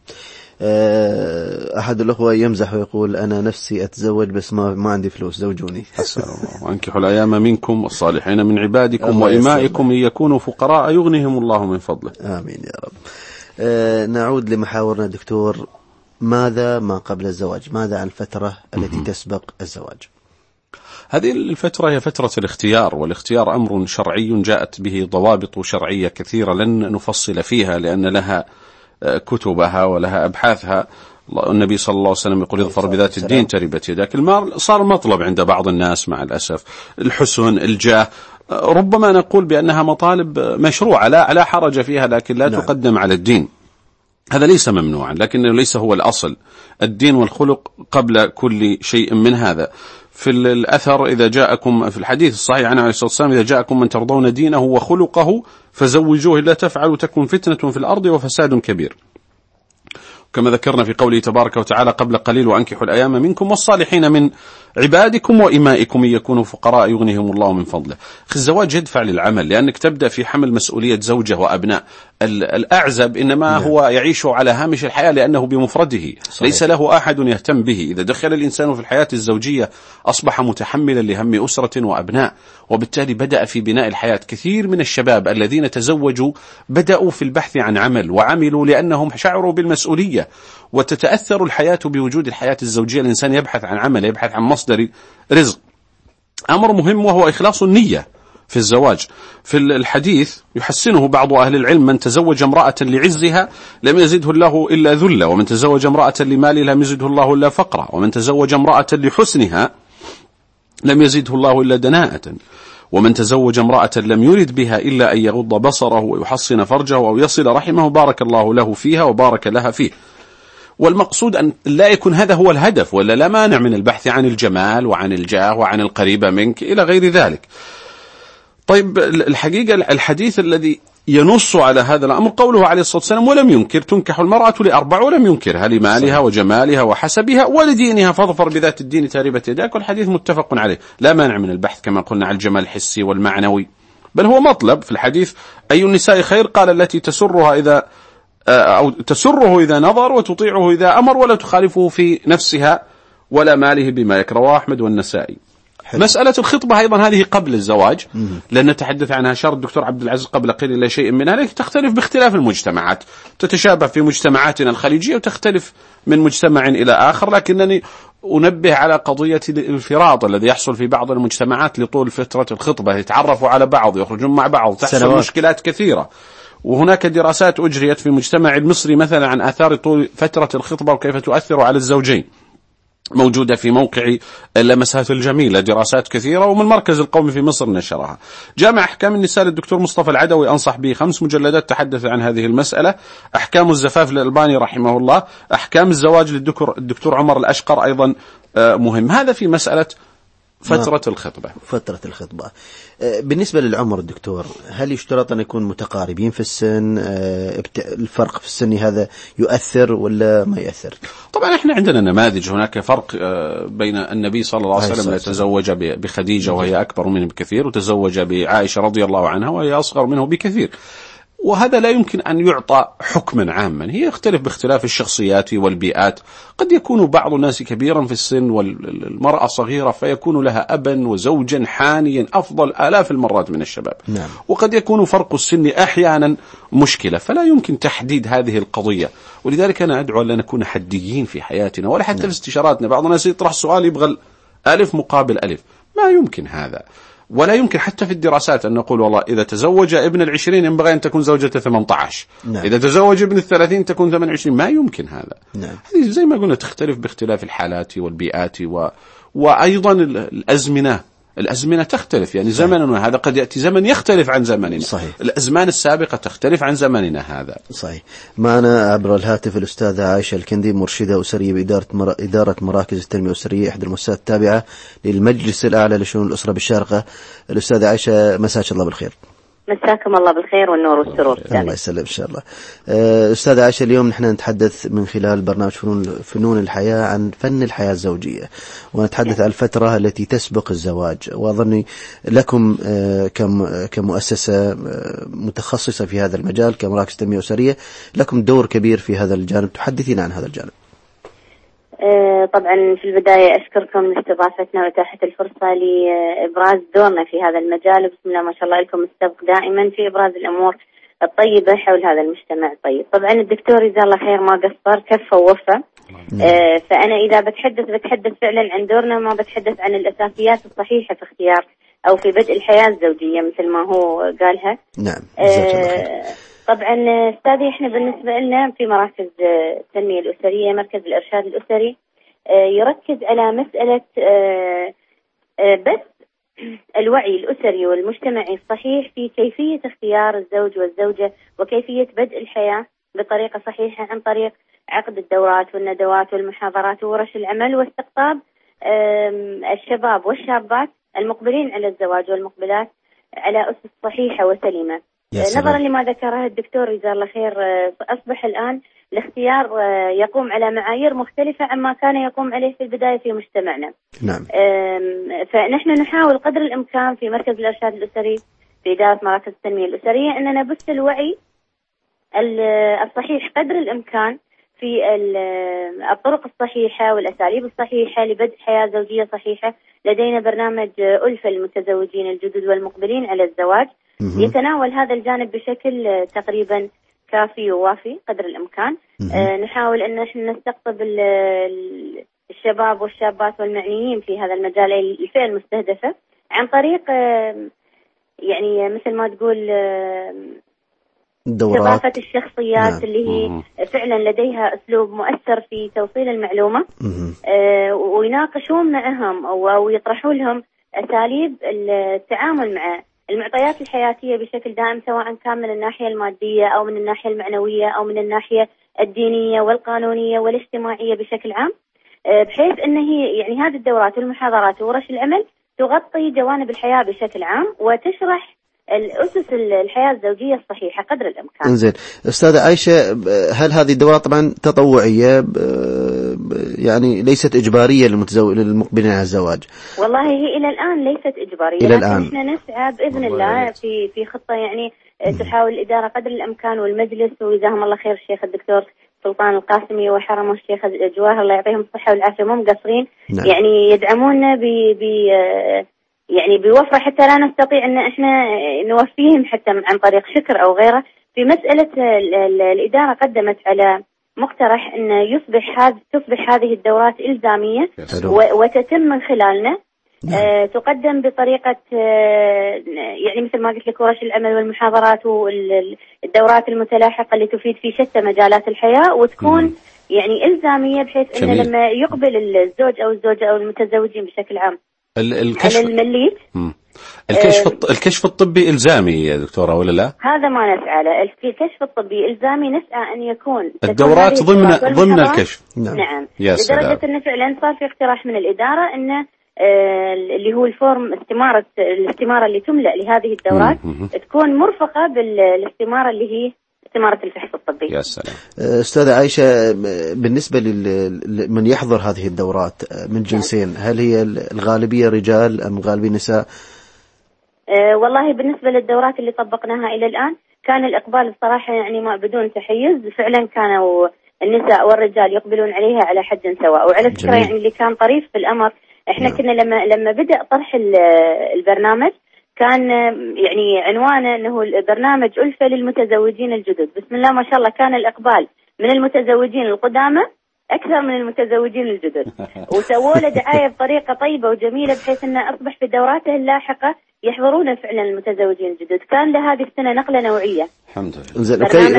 أحد الأخوة يمزح ويقول: أنا نفسي أتزوج بس ما عندي فلوس، زوجوني. أسأل الله. وأنكحوا الأيام منكم والصالحين من عبادكم وإمائكم إن يكونوا فقراء يغنيهم الله من فضله. آمين يا رب. نعود لمحاورنا دكتور. ماذا ما قبل الزواج؟ ماذا عن الفترة التي تسبق الزواج؟ هذه الفترة هي فترة الاختيار، والاختيار أمر شرعي جاءت به ضوابط شرعية كثيرة لن نفصل فيها لأن لها كتبها ولها أبحاثها. النبي صلى الله عليه وسلم يقول: اظفر بذات الدين تربت يداك. صار مطلب عند بعض الناس مع الأسف الحسن، الجاه، ربما نقول بأنها مطالب مشروعة لا حرج فيها، لكن لا تقدم على الدين. هذا ليس ممنوعا، لكنه ليس هو الأصل. الدين والخلق قبل كل شيء من هذا. في الأثر إذا جاءكم في الحديث الصحيح عنه عليه الصلاة والسلام: إذا جاءكم من ترضون دينه وخلقه فزوجوه، لا تفعلوا تكن فتنة في الأرض وفساد كبير. كما ذكرنا في قوله تبارك وتعالى قبل قليل: وأنكحوا الأيام منكم والصالحين من عبادكم وإمائكم إن يكونوا فقراء يغنيهم الله من فضله. الزواج يدفع للعمل، لأنك تبدأ في حمل مسؤولية زوجة وأبناء. الأعزب إنما هو يعيش على هامش الحياة لأنه بمفرده، صحيح. ليس له أحد يهتم به. إذا دخل الإنسان في الحياة الزوجية أصبح متحملا لهم أسرة وأبناء، وبالتالي بدأ في بناء الحياة. كثير من الشباب الذين تزوجوا بدأوا في البحث عن عمل، وعملوا لأنهم شعروا بالمسؤولية، وتتأثر الحياة بوجود الحياة الزوجية. الإنسان يبحث عن عمل، يبحث عن مصدر رزق. أمر مهم وهو إخلاص النية في الزواج. في الحديث يحسنه بعض أهل العلم: من تزوج امرأة لعزها لم يزده الله إلا ذلة، ومن تزوج امرأة لمال لم يزده الله إلا فقرا، ومن تزوج امرأة لحسنها لم يزده الله إلا دناءة، ومن تزوج امرأة لم يرد بها إلا أن يغض بصره ويحصن فرجه أو يصل رحمه بارك الله له فيها وبارك لها فيه. والمقصود أن لا يكون هذا هو الهدف، ولا لا مانع من البحث عن الجمال وعن الجاه وعن القريبة منك إلى غير ذلك. طيب، الحقيقة الحديث الذي ينص على هذا الأمر قوله عليه الصلاة والسلام: ولم ينكر تنكح المرأة لأربع، ولم ينكرها لمالها وجمالها وحسبها ولدينها فاظفر بذات الدين تاربت يداك. والحديث متفق عليه. لا مانع من البحث كما قلنا عن الجمال الحسي والمعنوي، بل هو مطلب. في الحديث: أي النساء خير؟ قال: التي تسرها إذا أو تسره إذا نظر، وتطيعه إذا أمر، ولا تخالفه في نفسها ولا ماله بما يكره. أحمد والنسائي. مسألة الخطبة أيضا هذه قبل الزواج، لأن نتحدث عنها شر الدكتور عبد العزيز قبل قليل إلى شيء منها، لكن تختلف باختلاف المجتمعات. تتشابه في مجتمعاتنا الخليجية وتختلف من مجتمع إلى آخر. لكنني أنبه على قضية الانفراط الذي يحصل في بعض المجتمعات لطول فترة الخطبة، يتعرفوا على بعض، يخرجون مع بعض، تحصل مشكلات كثيرة. وهناك دراسات أجريت في المجتمع المصري مثلا عن آثار طول فترة الخطبة وكيف تؤثر على الزوجين، موجودة في موقع لمسات الجميلة، دراسات كثيرة، ومن المركز القومي في مصر نشرها. جامع أحكام النساء للدكتور مصطفى العدوي أنصح به 5 مجلدات تحدث عن هذه المسألة. أحكام الزفاف للألباني رحمه الله. أحكام الزواج للدكتور عمر الأشقر أيضا مهم. هذا في مسألة فترة الخطبة. بالنسبة للعمر الدكتور، هل يشترط أن يكون متقاربين في السن؟ الفرق في السن هذا يؤثر ولا ما يؤثر؟ طبعا احنا عندنا نماذج. هناك فرق بين النبي صلى الله عليه وسلم تزوج بخديجة وهي أكبر منه بكثير، وتزوج بعائشة رضي الله عنها وهي أصغر منه بكثير. وهذا لا يمكن أن يعطى حكما عاما، هي يختلف باختلاف الشخصيات والبيئات. قد يكون بعض الناس كبيرا في السن والمرأة صغيرة، فيكون لها أبا وزوجا حانيا أفضل آلاف المرات من الشباب. نعم. وقد يكون فرق السن أحيانا مشكلة، فلا يمكن تحديد هذه القضية. ولذلك أنا أدعو أن نكون حديين في حياتنا، ولا حتى في استشاراتنا. بعض الناس يطرح سؤال يبغى ألف مقابل ألف، ما يمكن هذا. ولا يمكن حتى في الدراسات أن نقول والله إذا تزوج ابن 20 ينبغي أن تكون زوجته 18. نعم. إذا تزوج ابن 30 تكون 28. ما يمكن هذا. نعم. هذه زي ما قلنا تختلف باختلاف الحالات والبيئات وأيضا الأزمنة تختلف. يعني زمننا هذا قد يأتي زمن يختلف عن زمننا. صحيح. الأزمان السابقة تختلف عن زمننا هذا. صحيح. معنا عبر الهاتف الأستاذة عائشة الكندي، مرشدة أسرية بإدارة مراكز التنمية الأسرية، إحدى المؤسسات التابعة للمجلس الأعلى لشؤون الأسرة بالشارقة. الأستاذة عائشة، مساك الله بالخير. مساكم الله بالخير والنور والسرور. الله يسلم إن شاء الله. أستاذة عائشة، اليوم نحن نتحدث من خلال برنامج فنون الحياة عن فن الحياة الزوجية، ونتحدث عن الفترة التي تسبق الزواج. وأظن لكم كمؤسسة متخصصة في هذا المجال كمراكز تنمية أسرية لكم دور كبير في هذا الجانب. تحدثينا عن هذا الجانب. طبعا في البداية أشكركم لاستضافتنا وإتاحة الفرصة لإبراز دورنا في هذا المجال. بسم الله ما شاء الله لكم السبق دائما في إبراز الأمور الطيبة حول هذا المجتمع الطيب. طبعا الدكتور جزاه الله خير ما قصر، كفى ووفى. فأنا إذا بتحدث فعلا عن دورنا، ما بتحدث عن الأساسيات الصحيحة في اختيار أو في بدء الحياة الزوجية مثل ما هو قالها. نعم. طبعا أستاذي، إحنا بالنسبة لنا في مراكز التنمية الأسرية، مركز الإرشاد الأسري يركز على مسألة بس الوعي الأسري والمجتمعي الصحيح في كيفية اختيار الزوج والزوجة وكيفية بدء الحياة بطريقة صحيحة عن طريق عقد الدورات والندوات والمحاضرات وورش العمل، واستقطاب الشباب والشابات المقبلين على الزواج والمقبلات على أسس صحيحة وسليمة. نظرا لما ذكره الدكتور جزاه الله خير، أصبح الآن الاختيار يقوم على معايير مختلفة عما كان يقوم عليه في البداية في مجتمعنا. نعم. فنحن نحاول قدر الإمكان في مركز الإرشاد الأسري في إدارة مراكز التنمية الأسرية أننا نبث الوعي الصحيح قدر الإمكان في الطرق الصحيحة والأساليب الصحيحة لبدء حياة زوجية صحيحة. لدينا برنامج ألفة للمتزوجين الجدد والمقبلين على الزواج يتناول هذا الجانب بشكل تقريبا كافي ووافي قدر الإمكان. نحاول أن احنا نستقطب الشباب والشابات والمعنيين في هذا المجال، الفئة المستهدفة، عن طريق يعني مثل ما تقول ثقافة الشخصيات اللي هي فعلا لديها أسلوب مؤثر في توصيل المعلومة، ويناقشون معهم أو يطرحوا لهم أساليب التعامل مع المعطيات الحياتية بشكل دائم، سواء كان من الناحية المادية أو من الناحية المعنوية أو من الناحية الدينية والقانونية والاجتماعية بشكل عام، بحيث أن هي يعني هذه الدورات والمحاضرات وورش العمل تغطي جوانب الحياة بشكل عام وتشرح الأسس الحياة الزوجية الصحيحة قدر الإمكان. إنزين أستاذة عائشة، هل هذه الدورات طبعا تطوعية يعني ليست إجبارية للمقبلين على الزواج؟ والله هي إلى الآن ليست إجبارية، إلى الآن احنا نسعى بإذن الله في خطة يعني تحاول الإدارة قدر الإمكان والمجلس، وجزاهم الله خير الشيخ الدكتور سلطان القاسمي وحرمه الشيخ جواهر الله يعطيهم الصحة والعافية مو مقصرين. نعم. يعني يدعمونا يعني بوفرة حتى لا نستطيع أن احنا نوفيهم حتى عن طريق شكر أو غيره. في مسألة الإدارة قدمت على مقترح أن تصبح هذه الدورات إلزامية وتتم من خلالنا. تقدم بطريقة يعني مثل ما قلت لك ورش العمل والمحاضرات والدورات المتلاحقة اللي تفيد في شتى مجالات الحياة، وتكون يعني إلزامية بحيث أن لما يقبل الزوج أو الزوجة أو المتزوجين بشكل عام الكشف على المليت الكشف الطبي إلزامي يا دكتورة ولا لا؟ هذا ما نسعى له. الكشف الطبي إلزامي، نسعى أن يكون الدورات ضمن الكشف. نعم. لدرجة أنه فعلا صار في اقتراح من الإدارة أنه اللي هو الفورم الاستمارة اللي تملأ لهذه الدورات تكون مرفقة بالاستمارة اللي هي استمارة الفحص الطبي. يا سلام. أستاذة عائشة، بالنسبة لمن يحضر هذه الدورات من جنسين، هل هي الغالبية رجال أم الغالبية نساء؟ والله بالنسبة للدورات اللي طبقناها إلى الآن كان الإقبال بصراحة يعني ما بدون تحيز، فعلا كانوا النساء والرجال يقبلون عليها على حد سواء. وعلى فكرة يعني اللي كان طريف في الأمر احنا كنا لما بدأ طرح البرنامج كان يعني عنوانه انه البرنامج ألفة للمتزوجين الجدد. بسم الله ما شاء الله كان الإقبال من المتزوجين القدامى أكثر من المتزوجين الجدد، وسووا له دعاية بطريقة طيبة وجميلة بحيث أنه أصبح في دوراته اللاحقة يحضرون فعلا المتزوجين الجدد. كان لهذه السنة نقلة نوعية. الحمد لله.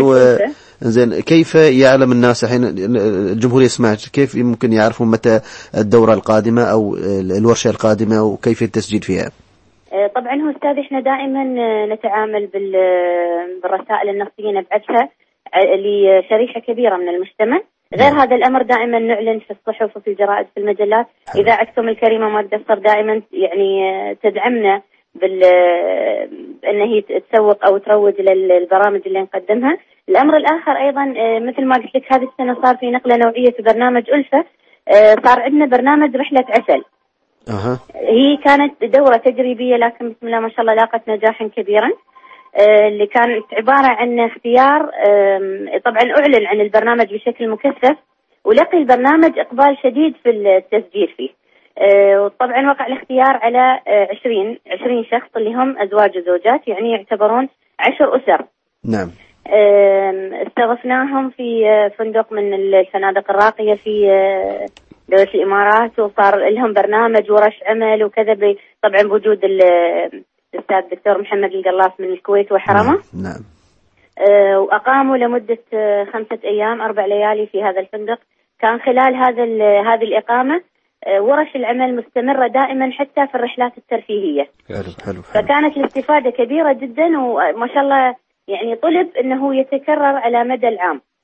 زين كيف يعلم الناس الحين الجمهور يسمع، كيف ممكن يعرفون متى الدورة القادمة أو الورشة القادمة وكيف التسجيل فيها؟ طبعا هو أستاذ احنا دائما نتعامل بالرسائل النصية نبعثها لشريحة كبيرة من المجتمع. غير هذا الأمر دائما نعلن في الصحف وفي الجرائد في المجلات. إذاعتكم الكريمة ما تقصر دائما يعني تدعمنا أن هي تسوق أو تروج للبرامج اللي نقدمها. الأمر الآخر أيضا مثل ما قلت لك هذه السنة صار في نقلة نوعية في برنامج ألفة. صار عندنا برنامج رحلة عسل. هي كانت دورة تجريبية لكن بسم الله ما شاء الله لاقت نجاحا كبيرا، اللي كانت عبارة عن اختيار. طبعا أعلن عن البرنامج بشكل مكثف ولقي البرنامج إقبال شديد في التسجيل فيه. وطبعا وقع الاختيار على 20 شخص اللي هم أزواج وزوجات، يعني يعتبرون 10 أسر. نعم. استضفناهم في فندق من الفنادق الراقية في دولة الإمارات، وصار لهم برنامج ورش عمل وكذا طبعا بوجود الأستاذ الدكتور محمد القلاص من الكويت وحرمه. نعم. وأقاموا لمدة 5 أيام 4 ليالي في هذا الفندق. كان خلال هذه الإقامة ورش العمل مستمرة دائما حتى في الرحلات الترفيهية. حلو. فكانت الاستفادة كبيرة جدا، وما شاء الله يعني طلب أنه يتكرر على مدى العام.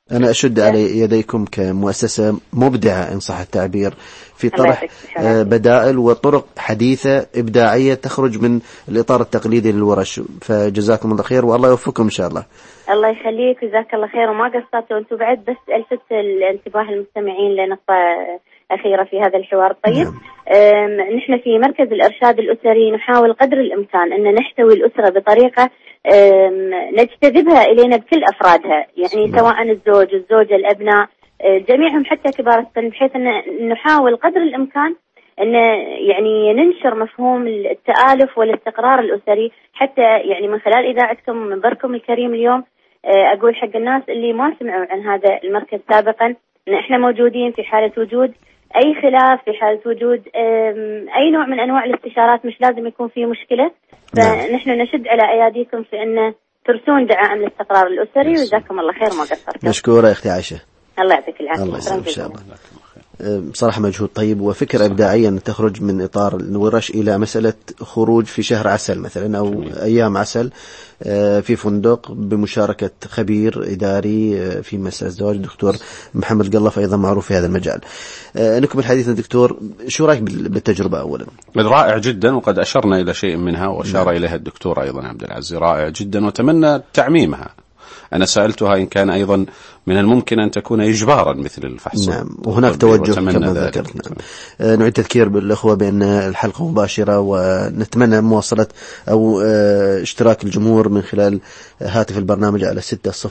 أنا أشد على يديكم كمؤسسة مبدعة إن صح التعبير في طرح بدائل وطرق حديثة إبداعية تخرج من الإطار التقليدي للورش، فجزاكم الله خير والله يوفقكم إن شاء الله. الله يخليك جزاك الله خير، وما قصرتوا أنتم بعد، بس ألفت الانتباه المستمعين لنقطة أخيرة في هذا الحوار. طيب نحن في مركز الإرشاد الأسري نحاول قدر الإمكان أن نحتوي الأسرة بطريقة نجتذبها إلينا بكل أفرادها، يعني سواء الزوج، الزوجة، الأبناء، جميعهم حتى كبار السن، بحيث أن نحاول قدر الإمكان أن يعني ننشر مفهوم التآلف والاستقرار الأسري، حتى يعني من خلال إذاعتكم ومنبركم الكريم اليوم أقول حق الناس اللي ما سمعوا عن هذا المركز سابقا أن إحنا موجودين في حالة وجود أي خلاف، في حالة وجود أي نوع من أنواع الاستشارات، مش لازم يكون في مشكلة، فنحن نشد على أياديكم في أن ترسون دعائم الاستقرار الأسري، وجزاكم الله خير ما قصرتم. مشكورة أختي عائشة. الله يعطيك العافية. الله يسلمك إن شاء الله. بصراحة مجهود طيب وفكرة إبداعية أن تخرج من إطار الورش إلى مسألة خروج في شهر عسل مثلا أو أيام عسل في فندق بمشاركة خبير إداري في مسألة الزواج، دكتور محمد قلف أيضا معروف في هذا المجال. نكمل حديثنا دكتور، شو رأيك بالتجربة أولا؟ رائع جدا، وقد أشرنا إلى شيء منها وأشار إليها الدكتور أيضا عبد العزيز، رائع جدا وتمنى تعميمها. أنا سألتها إن كان أيضا من الممكن أن تكون إجبارا مثل الفحص. نعم، وهناك توجه كما ذكرت. نعم. نعيد تذكير بالأخوة بأن الحلقة مباشرة، ونتمنى مواصلة أو اشتراك الجمهور من خلال هاتف البرنامج على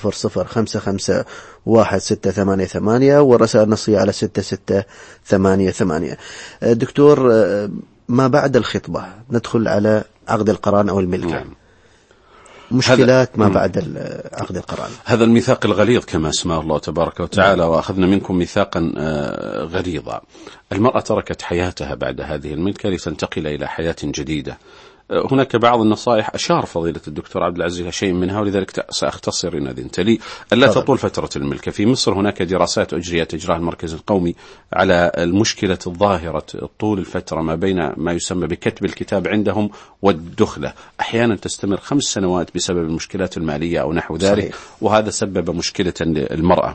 600551688 والرسائل النصية على 6688. دكتور، ما بعد الخطبة ندخل على عقد القران أو الملك. نعم. مشكلات ما بعد عقد القران. هذا الميثاق الغليظ كما اسمه الله تبارك وتعالى، وأخذنا منكم ميثاقا غليظا. المرأة تركت حياتها بعد هذه الملكة لتنتقل إلى حياة جديدة. هناك بعض النصائح أشار فضيلة الدكتور عبد العزيز شيء منها، ولذلك سأختصر إن أذنت لي ألا تطول فترة الملكة. في مصر هناك دراسات أجراها المركز القومي على المشكلة الظاهرة طول الفترة ما بين ما يسمى بكتب الكتاب عندهم والدخلة، أحيانا تستمر 5 سنوات بسبب المشكلات المالية أو نحو ذلك. صحيح. وهذا سبب مشكلة للمرأة.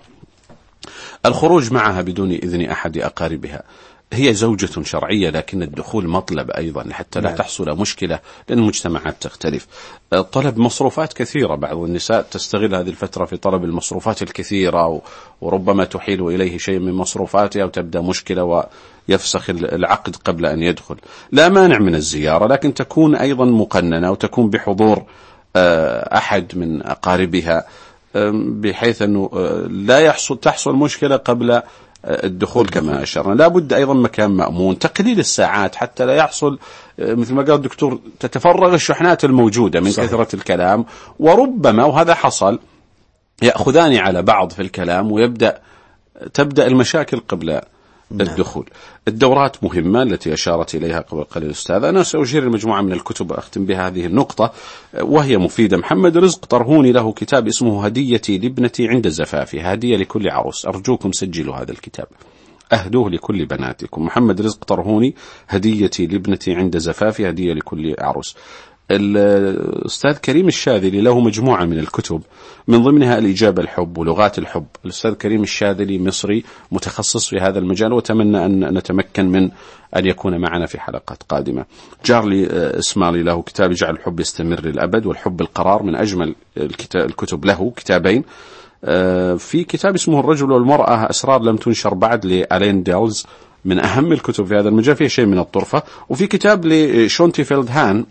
الخروج معها بدون إذن أحد أقاربها، هي زوجة شرعية لكن الدخول مطلب أيضا حتى لا تحصل مشكلة، لأن المجتمعات تختلف. طلب مصروفات كثيرة، بعض النساء تستغل هذه الفترة في طلب المصروفات الكثيرة، وربما تحيل إليه شيء من مصروفاتها وتبدأ مشكلة ويفسخ العقد قبل أن يدخل. لا مانع من الزيارة، لكن تكون أيضا مقننة وتكون بحضور أحد من أقاربها، بحيث أنه لا تحصل مشكلة قبل الدخول كما أشرنا. لا بد أيضا مكان مأمون، تقليل الساعات حتى لا يحصل مثل ما قال الدكتور تتفرغ الشحنات الموجودة من صحيح. كثرة الكلام، وربما وهذا حصل يأخذان على بعض في الكلام تبدأ المشاكل قبل الدخول. الدورات مهمة التي أشارت إليها قبل قليل الأستاذ. أنا سأشير المجموعة من الكتب وأختم بها هذه النقطة وهي مفيدة. محمد رزق طرهوني له كتاب اسمه هديتي لابنتي عند زفافها، هدية لكل عروس، أرجوكم سجلوا هذا الكتاب، أهدوه لكل بناتكم. محمد رزق طرهوني، هديتي لابنتي عند زفافها، هدية لكل عروس. الأستاذ كريم الشاذلي له مجموعة من الكتب من ضمنها الإجابة الحب ولغات الحب. الأستاذ كريم الشاذلي مصري متخصص في هذا المجال، وأتمنى أن نتمكن من أن يكون معنا في حلقات قادمة. جارلي إسماعيلي له كتاب اجعل الحب يستمر للأبد، والحب القرار، من أجمل الكتب له كتابين. في كتاب اسمه الرجل والمرأة أسرار لم تنشر بعد لألين ديلز، من أهم الكتب في هذا المجال، فيه شيء من الطرفة. وفي كتاب لشونتي فيلدهان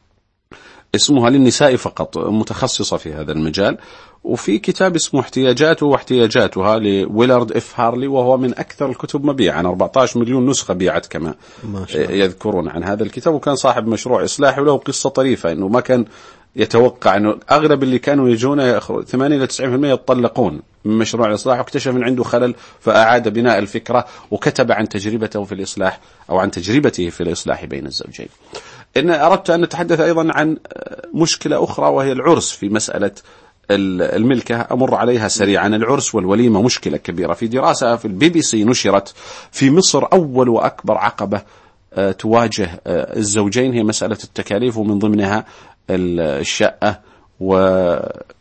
اسمها للنساء فقط، متخصصة في هذا المجال. وفي كتاب اسمه احتياجاته واحتياجاتها لويلارد اف هارلي، وهو من أكثر الكتب مبيعا، 14 مليون نسخة بيعت كما يذكرون عن هذا الكتاب. وكان صاحب مشروع إصلاحي، وله قصة طريفة أنه ما كان يتوقع أنه أغلب اللي كانوا يجون 80 إلى 90% يتطلقون من مشروع الإصلاح، واكتشف أن عنده خلل فأعاد بناء الفكرة، وكتب عن تجربته في الإصلاح أو عن تجربته في الإصلاح بين الزوجين. إن أردت أن نتحدث أيضا عن مشكلة أخرى وهي العرس في مسألة الملكة، أمر عليها سريعا. العرس والوليمة مشكلة كبيرة. في دراسة في BBC نشرت في مصر أول وأكبر عقبة تواجه الزوجين هي مسألة التكاليف، ومن ضمنها الشقة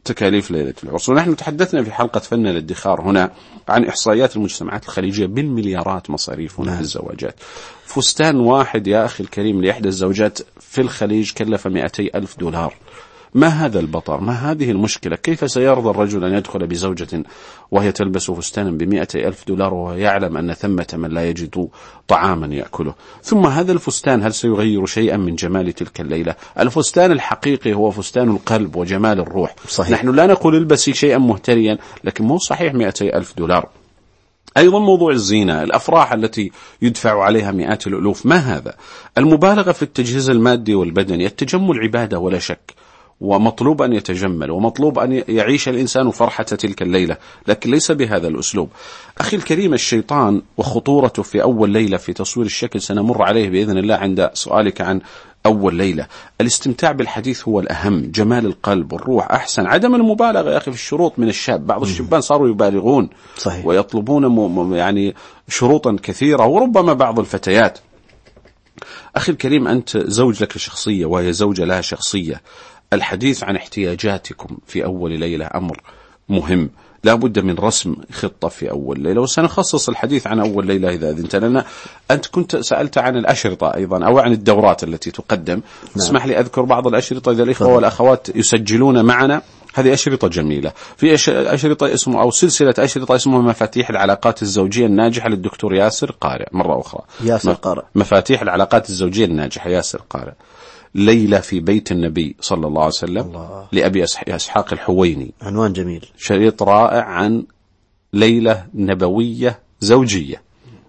تكاليف ليلة العرس. ونحن تحدثنا في حلقة فن الادخار هنا عن إحصائيات المجتمعات الخليجية بالمليارات مصاريف هنا في الزواجات. فستان واحد يا أخي الكريم لإحدى الزوجات في الخليج كلف $200,000. ما هذا البطر؟ ما هذه المشكلة؟ كيف سيرضى الرجل أن يدخل بزوجة وهي تلبس فستانا $200,000 وهو يعلم أن ثمة من لا يجد طعاما يأكله؟ ثم هذا الفستان هل سيغير شيئا من جمال تلك الليلة؟ الفستان الحقيقي هو فستان القلب وجمال الروح. صحيح. نحن لا نقول البسي شيئا مهتريا، لكن مو صحيح $200,000. أيضا موضوع الزينة، الأفراح التي يدفع عليها مئات الألوف، ما هذا؟ المبالغة في التجهيز المادي والبدني. التجمل عبادة ولا شك، ومطلوب أن يتجمل، ومطلوب أن يعيش الإنسان فرحة تلك الليلة، لكن ليس بهذا الأسلوب. أخي الكريم، الشيطان وخطورته في أول ليلة في تصوير الشكل سنمر عليه بإذن الله عند سؤالك عن أول ليلة. الاستمتاع بالحديث هو الأهم، جمال القلب والروح أحسن. عدم المبالغة يا أخي في الشروط من الشاب. بعض الشبان صاروا يبالغون. صحيح. ويطلبون يعني شروطا كثيرة، وربما بعض الفتيات. أخي الكريم، أنت زوج لك شخصية وهي زوجة لها شخصية. الحديث عن احتياجاتكم في أول ليلة أمر مهم، لا بد من رسم خطة في أول ليلة، وسنخصص الحديث عن أول ليلة إذا أذنت لنا. أنت كنت سألت عن الأشرطة أيضا أو عن الدورات التي تقدم. اسمح لي أذكر بعض الأشرطة إذا الإخوة والأخوات يسجلون معنا. هذه أشرطة جميلة. في أشرطة اسمه أو سلسلة أشرطة اسمها مفاتيح العلاقات الزوجية الناجحة للدكتور ياسر قارئ. مرة أخرى ياسر قارئ. مفاتيح العلاقات الزوجية الناجحة ياسر قارئ. ليلة في بيت النبي صلى الله عليه وسلم لأبي إسحاق الحويني. عنوان جميل. شريط رائع عن ليلة نبوية زوجية.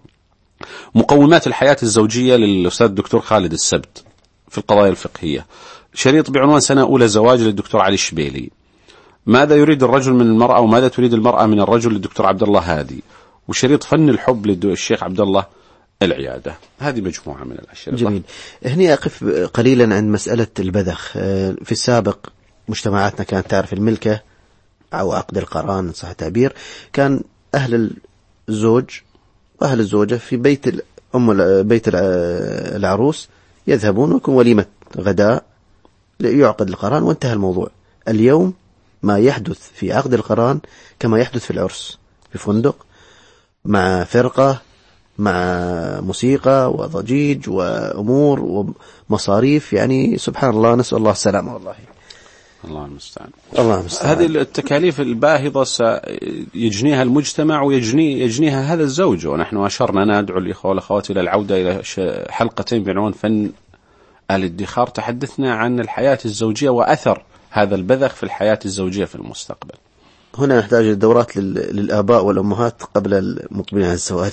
مقومات الحياة الزوجية للأستاذ الدكتور خالد السبت في القضايا الفقهية. شريط بعنوان سنة أولى زواج للدكتور علي الشبيلي. ماذا يريد الرجل من المرأة وماذا تريد المرأة من الرجل للدكتور عبد الله هادي. وشريط فن الحب للشيخ عبد الله العيادة. هذه مجموعة من الأشياء. جميل. هنا أقف قليلا عند مسألة البذخ. في السابق مجتمعاتنا كانت تعرف الملكة أو عقد القران صح التعبير، كان أهل الزوج وأهل الزوجة في بيت بيت العروس يذهبون ويكون وليمة غداء يعقد القران وانتهى الموضوع. اليوم ما يحدث في عقد القران كما يحدث في العرس، في فندق مع فرقة مع موسيقى وضجيج وأمور ومصاريف، يعني سبحان الله، نسأل الله السلامة. والله الله المستعان. الله المستعان. هذه التكاليف الباهظة سيجنيها المجتمع ويجنيها هذا الزوج. ونحن أشرنا ندعو الإخوة والأخوات إلى العودة إلى حلقتين بعنوان فن الادخار. تحدثنا عن الحياة الزوجية وأثر هذا البذخ في الحياة الزوجية في المستقبل. هنا نحتاج دورات للآباء والأمهات قبل المقبلين على الزواج.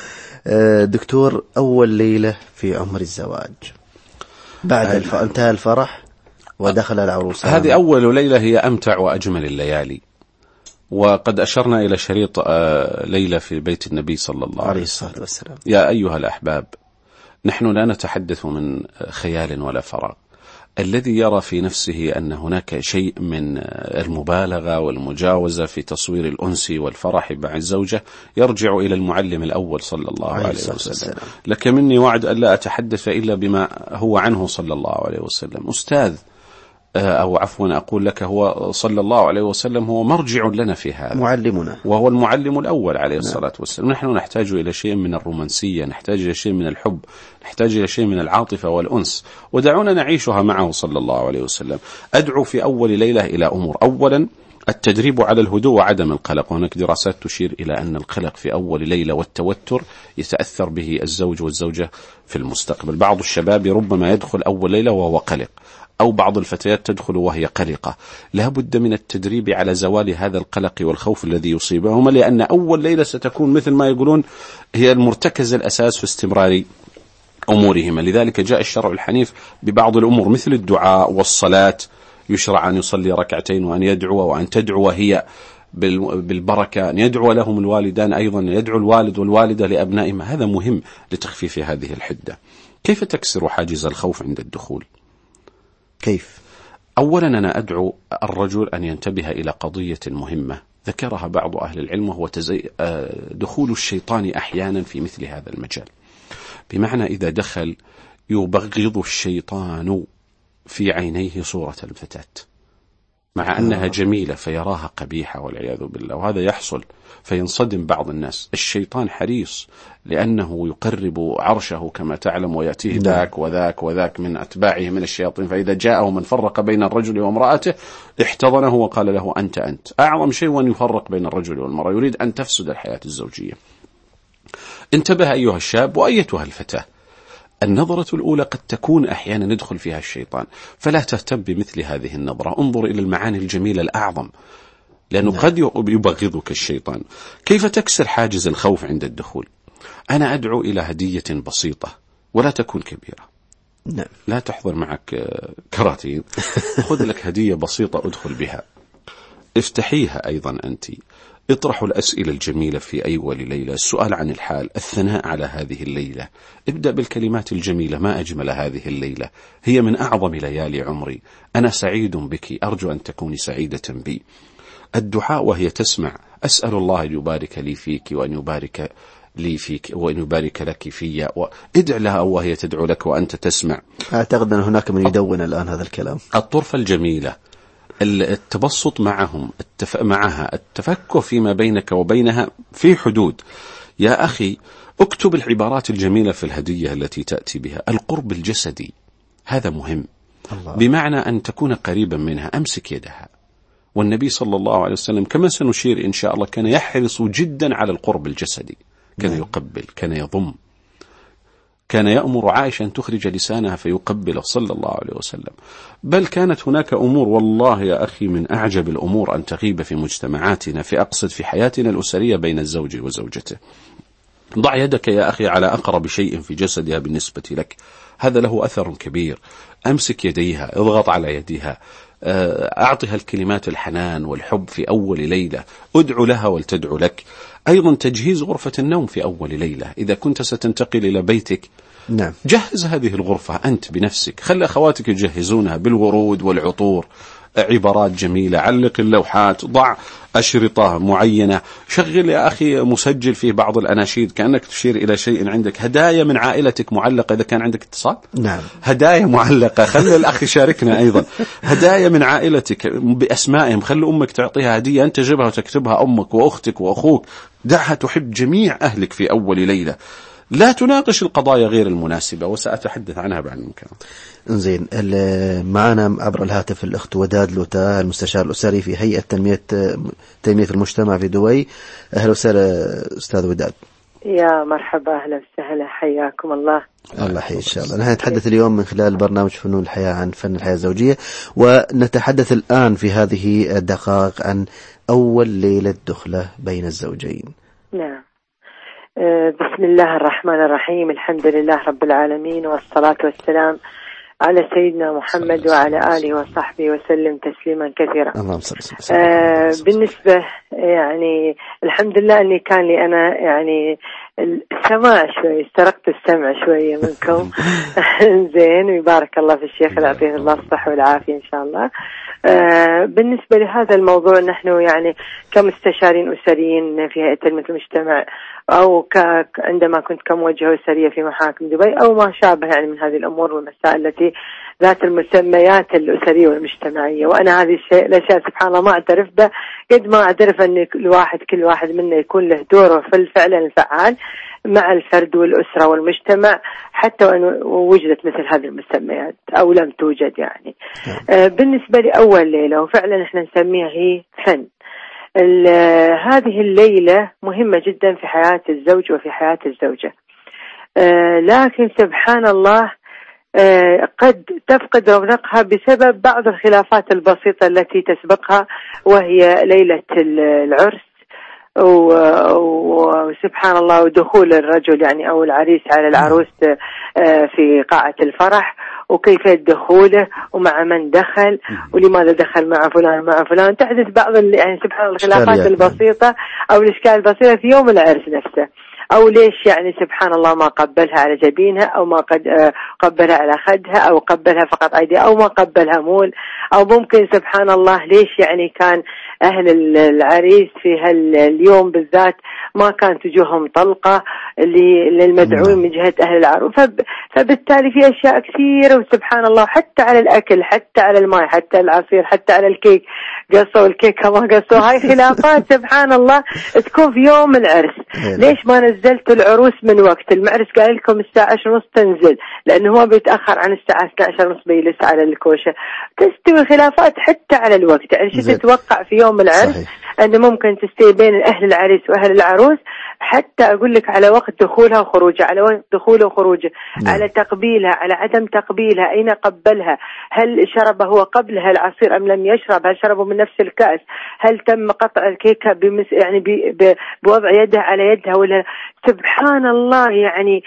دكتور، أول ليلة في عمر الزواج بعد انتهى الفرح ودخل العروس، هذه أول ليلة هي أمتع وأجمل الليالي. وقد أشرنا إلى شريط ليلة في بيت النبي صلى الله عليه الصلاة والسلام. يا أيها الأحباب، نحن لا نتحدث من خيال ولا فراغ. الذي يرى في نفسه أن هناك شيء من المبالغة والمجاوزة في تصوير الأنس والفرح مع الزوجة يرجع إلى المعلم الأول صلى الله عليه وسلم. لك مني وعد أن لا أتحدث إلا بما هو عنه صلى الله عليه وسلم. أستاذ أو عفوا أقول لك، هو صلى الله عليه وسلم هو مرجع لنا في هذا، معلمنا، وهو المعلم الأول عليه الصلاة والسلام. نحن نحتاج إلى شيء من الرومانسية، نحتاج إلى شيء من الحب، نحتاج إلى شيء من العاطفة والأنس، ودعونا نعيشها معه صلى الله عليه وسلم. أدعو في أول ليلة إلى أمور. أولا، التدريب على الهدوء وعدم القلق. هناك دراسات تشير إلى أن القلق في أول ليلة والتوتر يتأثر به الزوج والزوجة في المستقبل. بعض الشباب ربما يدخل أول ليلة وهو قلق، أو بعض الفتيات تدخل وهي قلقة. لا بد من التدريب على زوال هذا القلق والخوف الذي يصيبهما، لأن أول ليلة ستكون مثل ما يقولون هي المرتكز الأساس في استمرار أمورهما. لذلك جاء الشرع الحنيف ببعض الأمور مثل الدعاء والصلاة. يشرع أن يصلي ركعتين وأن يدعو، وأن تدعو هي بالبركة، أن يدعو لهم الوالدان أيضا، يدعو الوالد والوالدة لأبنائهم. هذا مهم لتخفيف هذه الحدة. كيف تكسر حاجز الخوف عند الدخول؟ كيف؟ أولا، أنا أدعو الرجل أن ينتبه إلى قضية مهمة ذكرها بعض أهل العلم، وهو دخول الشيطان أحيانا في مثل هذا المجال. بمعنى إذا دخل يبغض الشيطان في عينيه صورة الفتاة مع أنها جميلة فيراها قبيحة والعياذ بالله. وهذا يحصل فينصدم بعض الناس. الشيطان حريص لأنه يقرب عرشه كما تعلم، ويأتيه ذاك وذاك وذاك من أتباعه من الشياطين، فإذا جاءه من فرق بين الرجل وامرأته احتضنه وقال له أنت. أعظم شيء أن يفرق بين الرجل والمرأة، يريد أن تفسد الحياة الزوجية. انتبه أيها الشاب وأيتها الفتاة، النظرة الأولى قد تكون أحيانا يدخل فيها الشيطان، فلا تهتم بمثل هذه النظرة، انظر إلى المعاني الجميلة الأعظم، لأنه قد يبغضك الشيطان. كيف تكسر حاجز الخوف عند الدخول؟ أنا أدعو إلى هدية بسيطة ولا تكون كبيرة. لا تحضر معك كراتين، خذ لك هدية بسيطة أدخل بها، افتحيها أيضا أنت، اطرحوا الأسئلة الجميلة في أول ليلة، السؤال عن الحال، الثناء على هذه الليلة، ابدأ بالكلمات الجميلة، ما أجمل هذه الليلة، هي من أعظم ليالي عمري، أنا سعيد بك، أرجو أن تكوني سعيدة بي. الدعاء وهي تسمع، أسأل الله أن يبارك لي فيك وأن يبارك لي فيك وأن يبارك لك فيا، وادع لها وهي تدعو لك وأنت تسمع. أعتقد أن هناك من يدون الآن هذا الكلام. الطرفة الجميلة، التبسط معهم، معها، التفكر فيما بينك وبينها في حدود. يا أخي اكتب العبارات الجميلة في الهدية التي تأتي بها. القرب الجسدي هذا مهم، بمعنى أن تكون قريبا منها، أمسك يدها. والنبي صلى الله عليه وسلم كما سنشير إن شاء الله كان يحرص جدا على القرب الجسدي، كان يقبل، كان يضم، كان يأمر عائشة أن تخرج لسانها فيقبله صلى الله عليه وسلم. بل كانت هناك أمور والله يا أخي من أعجب الأمور أن تغيب في مجتمعاتنا، في أقصد في حياتنا الأسرية بين الزوج وزوجته. ضع يدك يا أخي على أقرب شيء في جسدها بالنسبة لك، هذا له أثر كبير. أمسك يديها، اضغط على يديها، أعطها الكلمات الحنان والحب في أول ليلة، ادعو لها ولتدعو لك. أيضا تجهيز غرفة النوم في أول ليلة، إذا كنت ستنتقل إلى بيتك جهز هذه الغرفة أنت بنفسك، خلي أخواتك يجهزونها بالورود والعطور، عبارات جميلة، علق اللوحات، ضع أشرطة معينة، شغل يا أخي مسجل فيه بعض الأناشيد كأنك تشير إلى شيء عندك، هدايا من عائلتك معلقة إذا كان عندك اتصال، هدايا معلقة، خلي الأخ يشاركنا أيضا، هدايا من عائلتك بأسمائهم، خلي أمك تعطيها هدية أنت جبها وتكتبها أمك وأختك وأخوك، دعها تحب جميع أهلك في أول ليلة. لا تناقش القضايا غير المناسبة، وسأتحدث عنها بعد المكان. زين، معنا عبر الهاتف الأخت وداد لوتا، المستشار الأسري في هيئة تنمية المجتمع في دبي. أهلا وسهلا أستاذ وداد. يا مرحبا، أهلا وسهلا، حياكم الله. الله يحيي إن شاء الله. نحن نتحدث اليوم من خلال برنامج فنون الحياة عن فن الحياة الزوجية، ونتحدث الآن في هذه الدقائق عن أول ليلة دخلة بين الزوجين. نعم. بسم الله الرحمن الرحيم، الحمد لله رب العالمين، والصلاة والسلام على سيدنا محمد وعلى آله وصحبه وسلم تسليما كثيرا. اللهم صل وسلم. بالنسبة يعني الحمد لله أني كان لي أنا يعني السماع شوي، استرقت السمع شوية منكم. زين، ويبارك الله في الشيخ، يعطيه الله الصحة والعافية إن شاء الله. بالنسبة لهذا الموضوع، نحن يعني كمستشارين أسريين في هيئة تنمية المجتمع، أو عندما كنت كموجهة أسرية في محاكم دبي أو ما شابه يعني من هذه الأمور والمسائل التي ذات المسميات الأسرية والمجتمعية، وأنا هذه الأشياء سبحان الله ما أعترف به قد ما أعترف أن كل واحد منا يكون له دوره في الفعل الفعال مع الفرد والأسرة والمجتمع، حتى وإن وجدت مثل هذه المسميات أو لم توجد يعني. بالنسبة لأول ليلة، وفعلا احنا نسميها هي فن. هذه الليلة مهمة جدا في حياة الزوج وفي حياة الزوجة، لكن سبحان الله قد تفقد رونقها بسبب بعض الخلافات البسيطة التي تسبقها، وهي ليلة العرس وسبحان الله ودخول الرجل يعني أو العريس على العروس في قاعة الفرح، وكيفية دخوله ومع من دخل ولماذا دخل مع فلان. تحدث بعض يعني سبحان الله الخلافات البسيطة أو الإشكال البسيطة في يوم العرس نفسه، أو ليش يعني سبحان الله ما قبلها على جبينها، أو ما قد قبلها على خدها، أو قبلها فقط أيديها، أو ما قبلها مول، أو ممكن سبحان الله ليش يعني كان أهل العريس في هاليوم بالذات ما كانت وجوههم طلقة للمدعوين من جهة أهل العروس، فبالتالي في أشياء كثيرة وسبحان الله، حتى على الأكل، حتى على الماء، حتى العصير، حتى على الكيك، قصوا الكيك ما قصوا. هاي خلافات سبحان الله تكون في يوم العرس. ليش ما نزلت العروس من وقت؟ المعرس قال لكم الساعة 10:30 تنزل، لأنه هو بيتأخر عن الساعة 12:30 بيجلس على الكوشة. تستوي خلافات حتى على الوقت. يعني شو تتوقع في يوم العرس؟ صحيح. أنه ممكن تستوي بين أهل العريس وأهل العروس، حتى أقول لك على وقت دخولها وخروجها، على وقت دخوله وخروجه، على تقبيلها، على عدم تقبيلها، أين قبلها، هل شرب هو قبلها العصير أم لم يشرب، هل شربوا من نفس الكأس، هل تم قطع الكيكة يعني بوضع يدها على يدها ولا. سبحان الله، يعني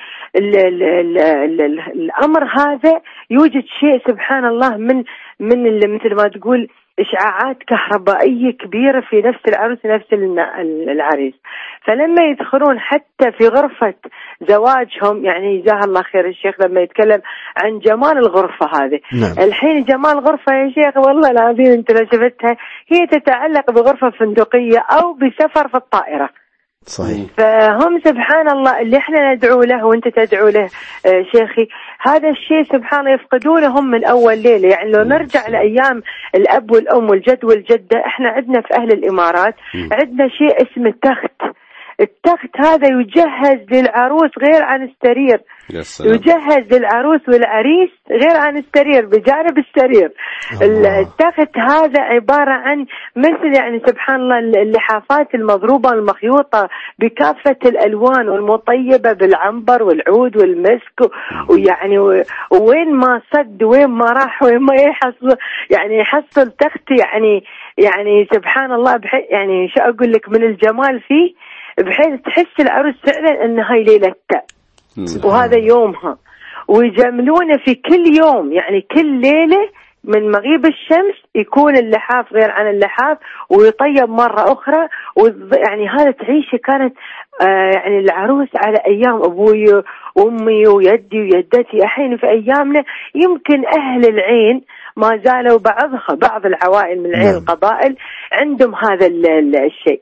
الأمر هذا يوجد شيء سبحان الله من مثل ما تقول إشعاعات كهربائية كبيرة في نفس العروس ونفس العريس. فلما يدخلون حتى في غرفة زواجهم، يعني جزاه الله خير الشيخ لما يتكلم عن جمال الغرفة هذه. نعم. الحين جمال غرفة يا شيخ والله العظيم انت لو شفتها هي تتعلق بغرفة فندقية أو بسفر في الطائرة. صحيح. فهم سبحان الله اللي احنا ندعو له وانت تدعو له شيخي، هذا الشيء سبحان الله يفقدونه هم من اول ليله. يعني لو نرجع لايام الاب والام والجد والجده، احنا عندنا في اهل الامارات عندنا شيء اسمه التخت. التخت هذا يجهز للعروس غير عن السرير، يجهز للعروس والعريس غير عن السرير، بجانب السرير. التخت هذا عبارة عن مثل يعني سبحان الله اللحافات المضروبة المخيوطة بكافة الألوان والمطيبة بالعنبر والعود والمسك، ويعني وين ما صد وين ما راح وين ما يحصل يعني يحصل تخت يعني سبحان الله يعني شو أقول لك من الجمال فيه، بحيث تحس العروس فعلا ان هاي ليلتها وهذا يومها. ويجملونه في كل يوم، يعني كل ليلة من مغيب الشمس يكون اللحاف غير عن اللحاف ويطيب مرة أخرى. يعني هذا تعيشه كانت يعني العروس على أيام أبوي وأمي ويدي ويدتي. الحين في أيامنا يمكن أهل العين ما زالوا بعض العوائل من العين القبائل عندهم هذا الشيء.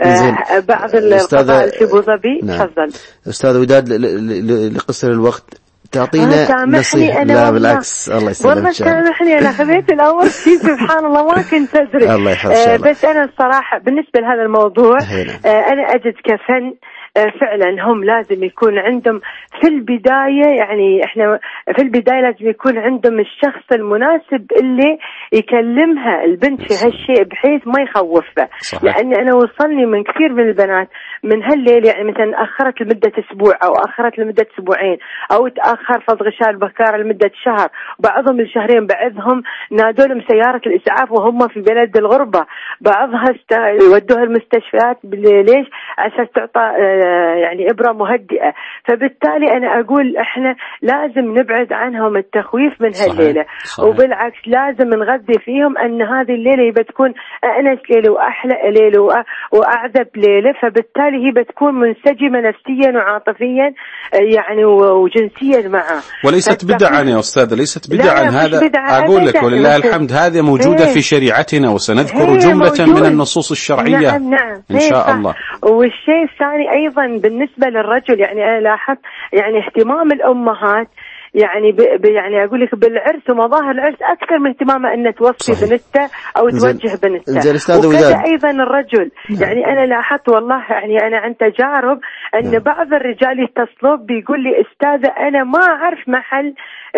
بعض القبائل في أبو ظبي. تفضل أستاذ وداد، لقصر الوقت تعطينا نصيحة. لا بالعكس، الله يسلمك. والله سامحني أنا خذيت الأمر فيه سبحان الله ما كنت أدري. الله يحفظك. بس أنا الصراحة بالنسبة لهذا الموضوع أنا أجد كفن فعلا هم لازم يكون عندهم في البداية، يعني احنا في البداية لازم يكون عندهم الشخص المناسب اللي يكلمها البنت في هالشيء بحيث ما يخوفها. لأن أنا وصلني من كثير من البنات من هالليل، يعني مثلا أخرت لمدة أسبوع أو أخرت لمدة أسبوعين أو تأخر فض غشاء البكارة لمدة شهر، بعضهم الشهرين، بعضهم نادوا لهم سيارة الإسعاف وهم في بلد الغربة، بعضها يودوها المستشفيات. ليش؟ عشان تعطى يعني إبرة مهدئة. فبالتالي أنا أقول إحنا لازم نبعد عنهم التخويف من هالليلة. صحيح. وبالعكس لازم نغذي فيهم أن هذه الليلة هي بتكون أنس ليلة وأحلى ليلة وأعذب ليلة، فبالتالي هي بتكون منسجمة نفسيا وعاطفيا يعني وجنسيا معه. وليست بدعا يا أستاذ، ليست بدعا. هذا أقول لك ولله الحمد هذه موجودة في شريعتنا، وسنذكر جملة من النصوص الشرعية. نعم. إن شاء الله. والشيء الثاني أيضا بالنسبة للرجل، يعني أنا لاحظت يعني اهتمام الأمهات يعني أقول لك بالعرس ومظاهر العرس أكثر من اهتمامها أن توصي بنتها أو توجه بنتها. وكذا أيضا الرجل. يعني أنا لاحظت والله، يعني أنا عن تجارب أن بعض الرجال يتصلوا بيقول لي أستاذة أنا ما أعرف محل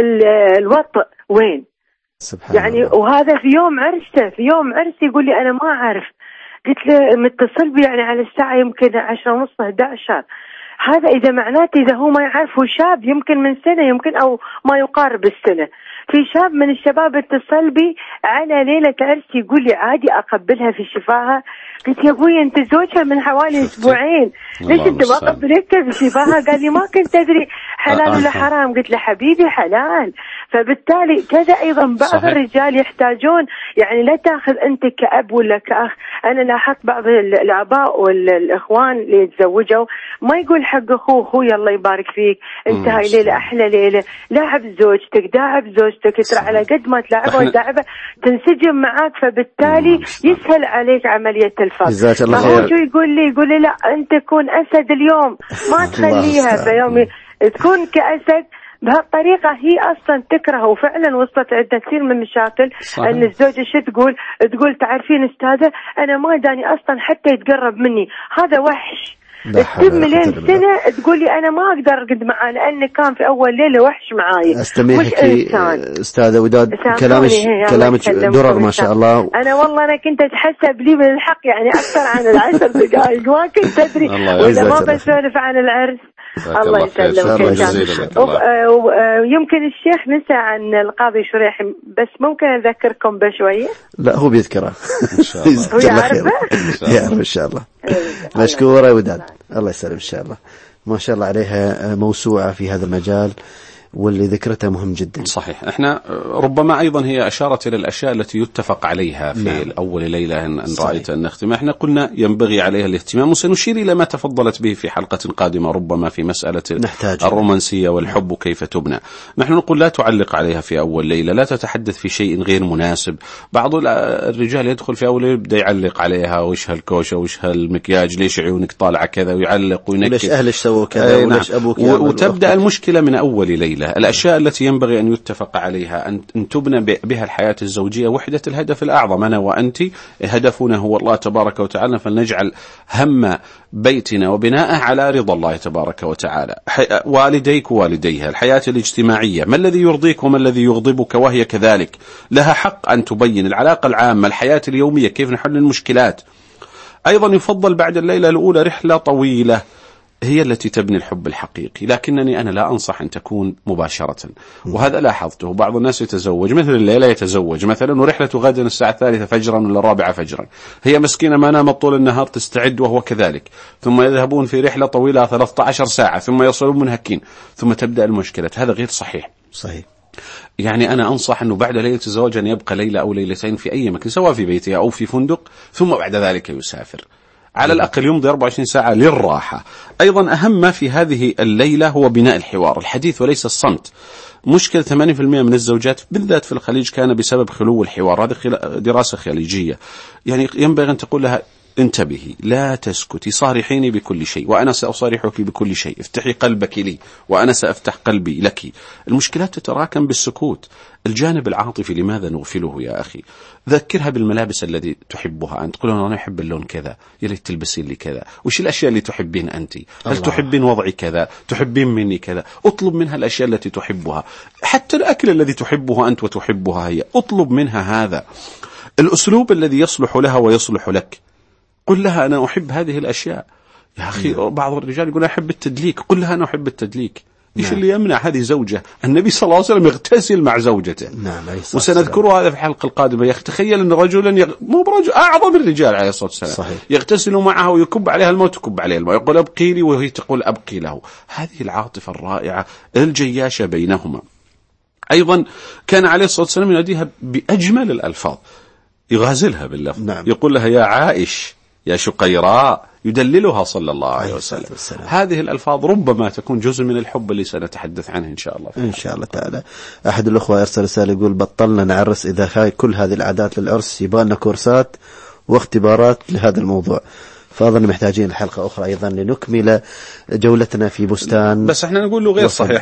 الوطء وين. يعني وهذا في يوم عرسه يقول لي أنا ما أعرف. قلت له متصل بي يعني على الساعة يمكن 10:30 11. هذا إذا معناته إذا هو ما يعرف، هو شاب يمكن من سنة يمكن أو ما يقارب السنة. في شاب من الشباب اتصل بي على ليلة عرسي يقول لي عادي أقبلها في شفاها. قلت يا أبوي أنت زوجها من حوالي أسبوعين، ليش أنت ما قبلتها في شفاها؟ قال لي ما كنت أدري حلال ولا حرام. قلت له حبيبي حلال. فبالتالي كذا أيضا بعض صحيح. الرجال يحتاجون، يعني لا تأخذ أنت كأب ولا كأخ. أنا لاحظت بعض الآباء والإخوان اللي يتزوجوا ما يقول حق أخوه يلا يبارك فيك أنت هاي ليلة أحلى ليلة، لاعب زوجتك، داعب زوجتك، ترى على قد ما تلاعبها وتلاعبها تنسجم معاك، فبالتالي يسهل عليك عملية الفصل. فهو شو يقول لي لا أنت كون أسد اليوم، ما تخليها في يوم تكون كأسد. بهالطريقة هي أصلا تكره، وفعلا وصلت عندنا كثير من مشاكل. أن الزوجة شو تقول تعرفين أستاذة أنا ما داني أصلا حتى يتقرب مني، هذا وحش. مليون سنة تقولي أنا ما أقدر أرقد معاه لأنه كان في أول ليلة وحش معاي. استميحك أستاذة وداد، كلامك درر ما شاء الله. أنا والله أنا كنت أتحسب لي من الحق يعني أكثر عن 10 دقائق، ما كنت أدري وإذا ما بسولف عن العرس. الله يسلمك. يمكن الشيخ نسى عن القاضي شريح، بس ممكن أذكركم بشوية. لا هو بيذكره إن شاء الله. هو يعرفه إن شاء الله. مشكورة وداد، الله يسلم إن شاء الله. ما شاء الله عليها موسوعة في هذا المجال، واللي ذكرتها مهم جدا. صحيح. احنا ربما ايضا هي اشارت الى الاشياء التي يتفق عليها في الاول ليله ان رايت ان نختم. احنا قلنا ينبغي عليها الاهتمام، وسنشير الى ما تفضلت به في حلقه قادمه ربما في مساله الرومانسيه والحب كيف تبنى. نحن نقول لا تعلق عليها في اول ليله، لا تتحدث في شيء غير مناسب. بعض الرجال يدخل في اول ليله يبدا يعلق عليها، وش هالكوشه وش هالمكياج، ليش عيونك طالعه كذا، ويعلق وينكد، ليش اهلك سووا كذا، وليش ابوك، وتبدا المشكله من اول ليله. الأشياء التي ينبغي أن يتفق عليها أن تبنى بها الحياة الزوجية وحدة الهدف الأعظم. أنا وأنت هدفنا هو الله تبارك وتعالى، فلنجعل هم بيتنا وبناءه على رضا الله تبارك وتعالى. والديك ووالديها، الحياة الاجتماعية، ما الذي يرضيك وما الذي يغضبك، وهي كذلك لها حق أن تبين العلاقة العامة، الحياة اليومية، كيف نحل المشكلات. أيضا يفضل بعد الليلة الأولى رحلة طويلة هي التي تبني الحب الحقيقي، لكنني أنا لا أنصح أن تكون مباشرة. وهذا لاحظته، بعض الناس يتزوج مثل الليلة يتزوج مثلا ورحلة غدا الساعة 3 فجرا ولا 4 فجرا، هي مسكينة ما نامت طول النهار تستعد وهو كذلك، ثم يذهبون في رحلة طويلة 13 ساعة ثم يصلون منهكين، ثم تبدأ المشكلة. هذا غير صحيح. صحيح. يعني أنا أنصح أنه بعد ليلة الزواج أن يبقى ليلة أو ليلتين في أي مكان، سواء في بيته أو في فندق، ثم بعد ذلك يسافر، على الأقل يمضي 24 ساعة للراحة. أيضا أهم ما في هذه الليلة هو بناء الحوار، الحديث وليس الصمت. مشكلة 80% من الزوجات بالذات في الخليج كان بسبب خلو الحوار. هذه دراسة خليجية. يعني ينبغي أن تقول لها انتبهي، لا تسكتي، صارحيني بكل شيء وأنا سأصارحك بكل شيء، افتحي قلبك لي وأنا سأفتح قلبي لك. المشكلات تتراكم بالسكوت. الجانب العاطفي لماذا نغفله يا أخي؟ ذكرها بالملابس التي تحبها أنت، تقول أنا أحب اللون كذا، يا ريت تلبسين لي كذا، وش الأشياء اللي تحبين أنت؟ هل تحبين وضعي كذا؟ تحبين مني كذا؟ اطلب منها الأشياء التي تحبها، حتى الأكل الذي تحبه أنت وتحبها هي، اطلب منها هذا. الأسلوب الذي يصلح لها ويصلح لك، قل لها أنا أحب هذه الأشياء. يا أخي بعض الرجال يقول أحب التدليك، قل لها أنا أحب التدليك. إيش اللي يمنع هذه زوجة؟ النبي صلى الله عليه وسلم يغتسل مع زوجته. وسنذكر هذا في الحلقة القادمة. يا أخي تخيل أن رجلا مو برجل، أعظم الرجال عليه الصلاة والسلام، يغتسل معها ويكب عليها الماء وتكب عليه الماء، يقول أبقي لي وهي تقول أبقي له. هذه العاطفة الرائعة الجياشة بينهما. أيضا كان عليه الصلاة والسلام يناديها بأجمل الألفاظ، يغازلها باللفظ. يقول لها يا عائش، يا شقيراء، يدللها صلى الله عليه وسلم. هذه الألفاظ ربما تكون جزء من الحب اللي سنتحدث عنه إن شاء الله. إن شاء الله تعالى. أحد الأخوة يرسل رسالة يقول بطلنا نعرس، إذا كل هذه العادات للعرس يبغى لنا كورسات واختبارات لهذا الموضوع. فأظن محتاجين الحلقة أخرى أيضا لنكمل جولتنا في بستان. بس احنا نقول له غير صحيح.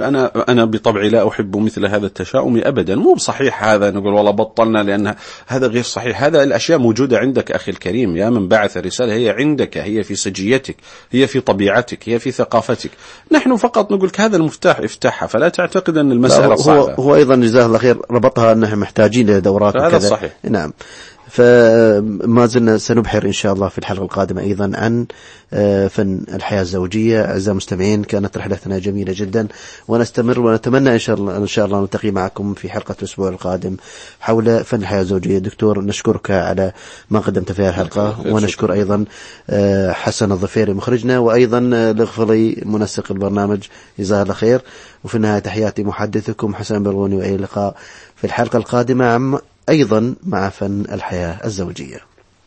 أنا بطبعي لا أحب مثل هذا التشاؤم أبدا. مو بصحيح هذا نقول والله بطلنا، لأن هذا غير صحيح. هذا الأشياء موجودة عندك أخي الكريم، يا من بعث الرسالة، هي عندك، هي في سجيتك، هي في طبيعتك، هي في ثقافتك. نحن فقط نقول هذا المفتاح افتحها، فلا تعتقد أن المسألة صعبة. هو أيضا جزاه الله خير ربطها أنها محتاجين لدورات هذا وكذا. صحيح. نعم. فما زلنا سنبحر إن شاء الله في الحلقة القادمة أيضا عن فن الحياة الزوجية. أعزائي المستمعين، كانت رحلتنا جميلة جدا، ونستمر ونتمنى إن شاء الله نلتقي معكم في حلقة الأسبوع القادم حول فن الحياة الزوجية. دكتور، نشكرك على ما قدمت في الحلقة، ونشكر أيضا حسن الظفيري مخرجنا، وأيضا الغفلي منسق البرنامج، جزاه الله خير. وفي النهاية تحياتي محدثكم حسن برغوني، وإلى اللقاء في الحلقة القادمة أيضا مع فن الحياة الزوجية.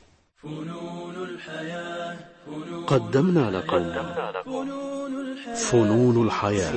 قدمنا لكم فنون الحياة،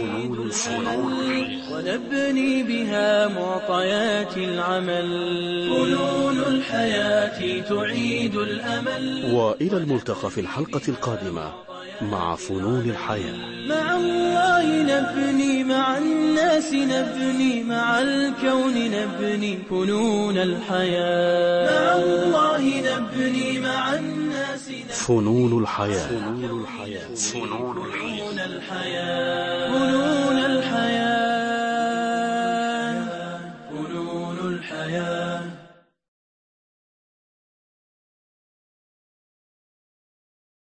ونبني بها معطيات العمل. فنون الحياة تعيد الأمل. وإلى الملتقى في الحلقة القادمة مع فنون الحياة. مع الله نبني، مع الناس نبني، مع الكون نبني فنون الحياة. مع الله نبني، مع الناس نبني فنون الحياة. فنون الحياة. فنون الحياة. فنون الحياة. فنون الحياة.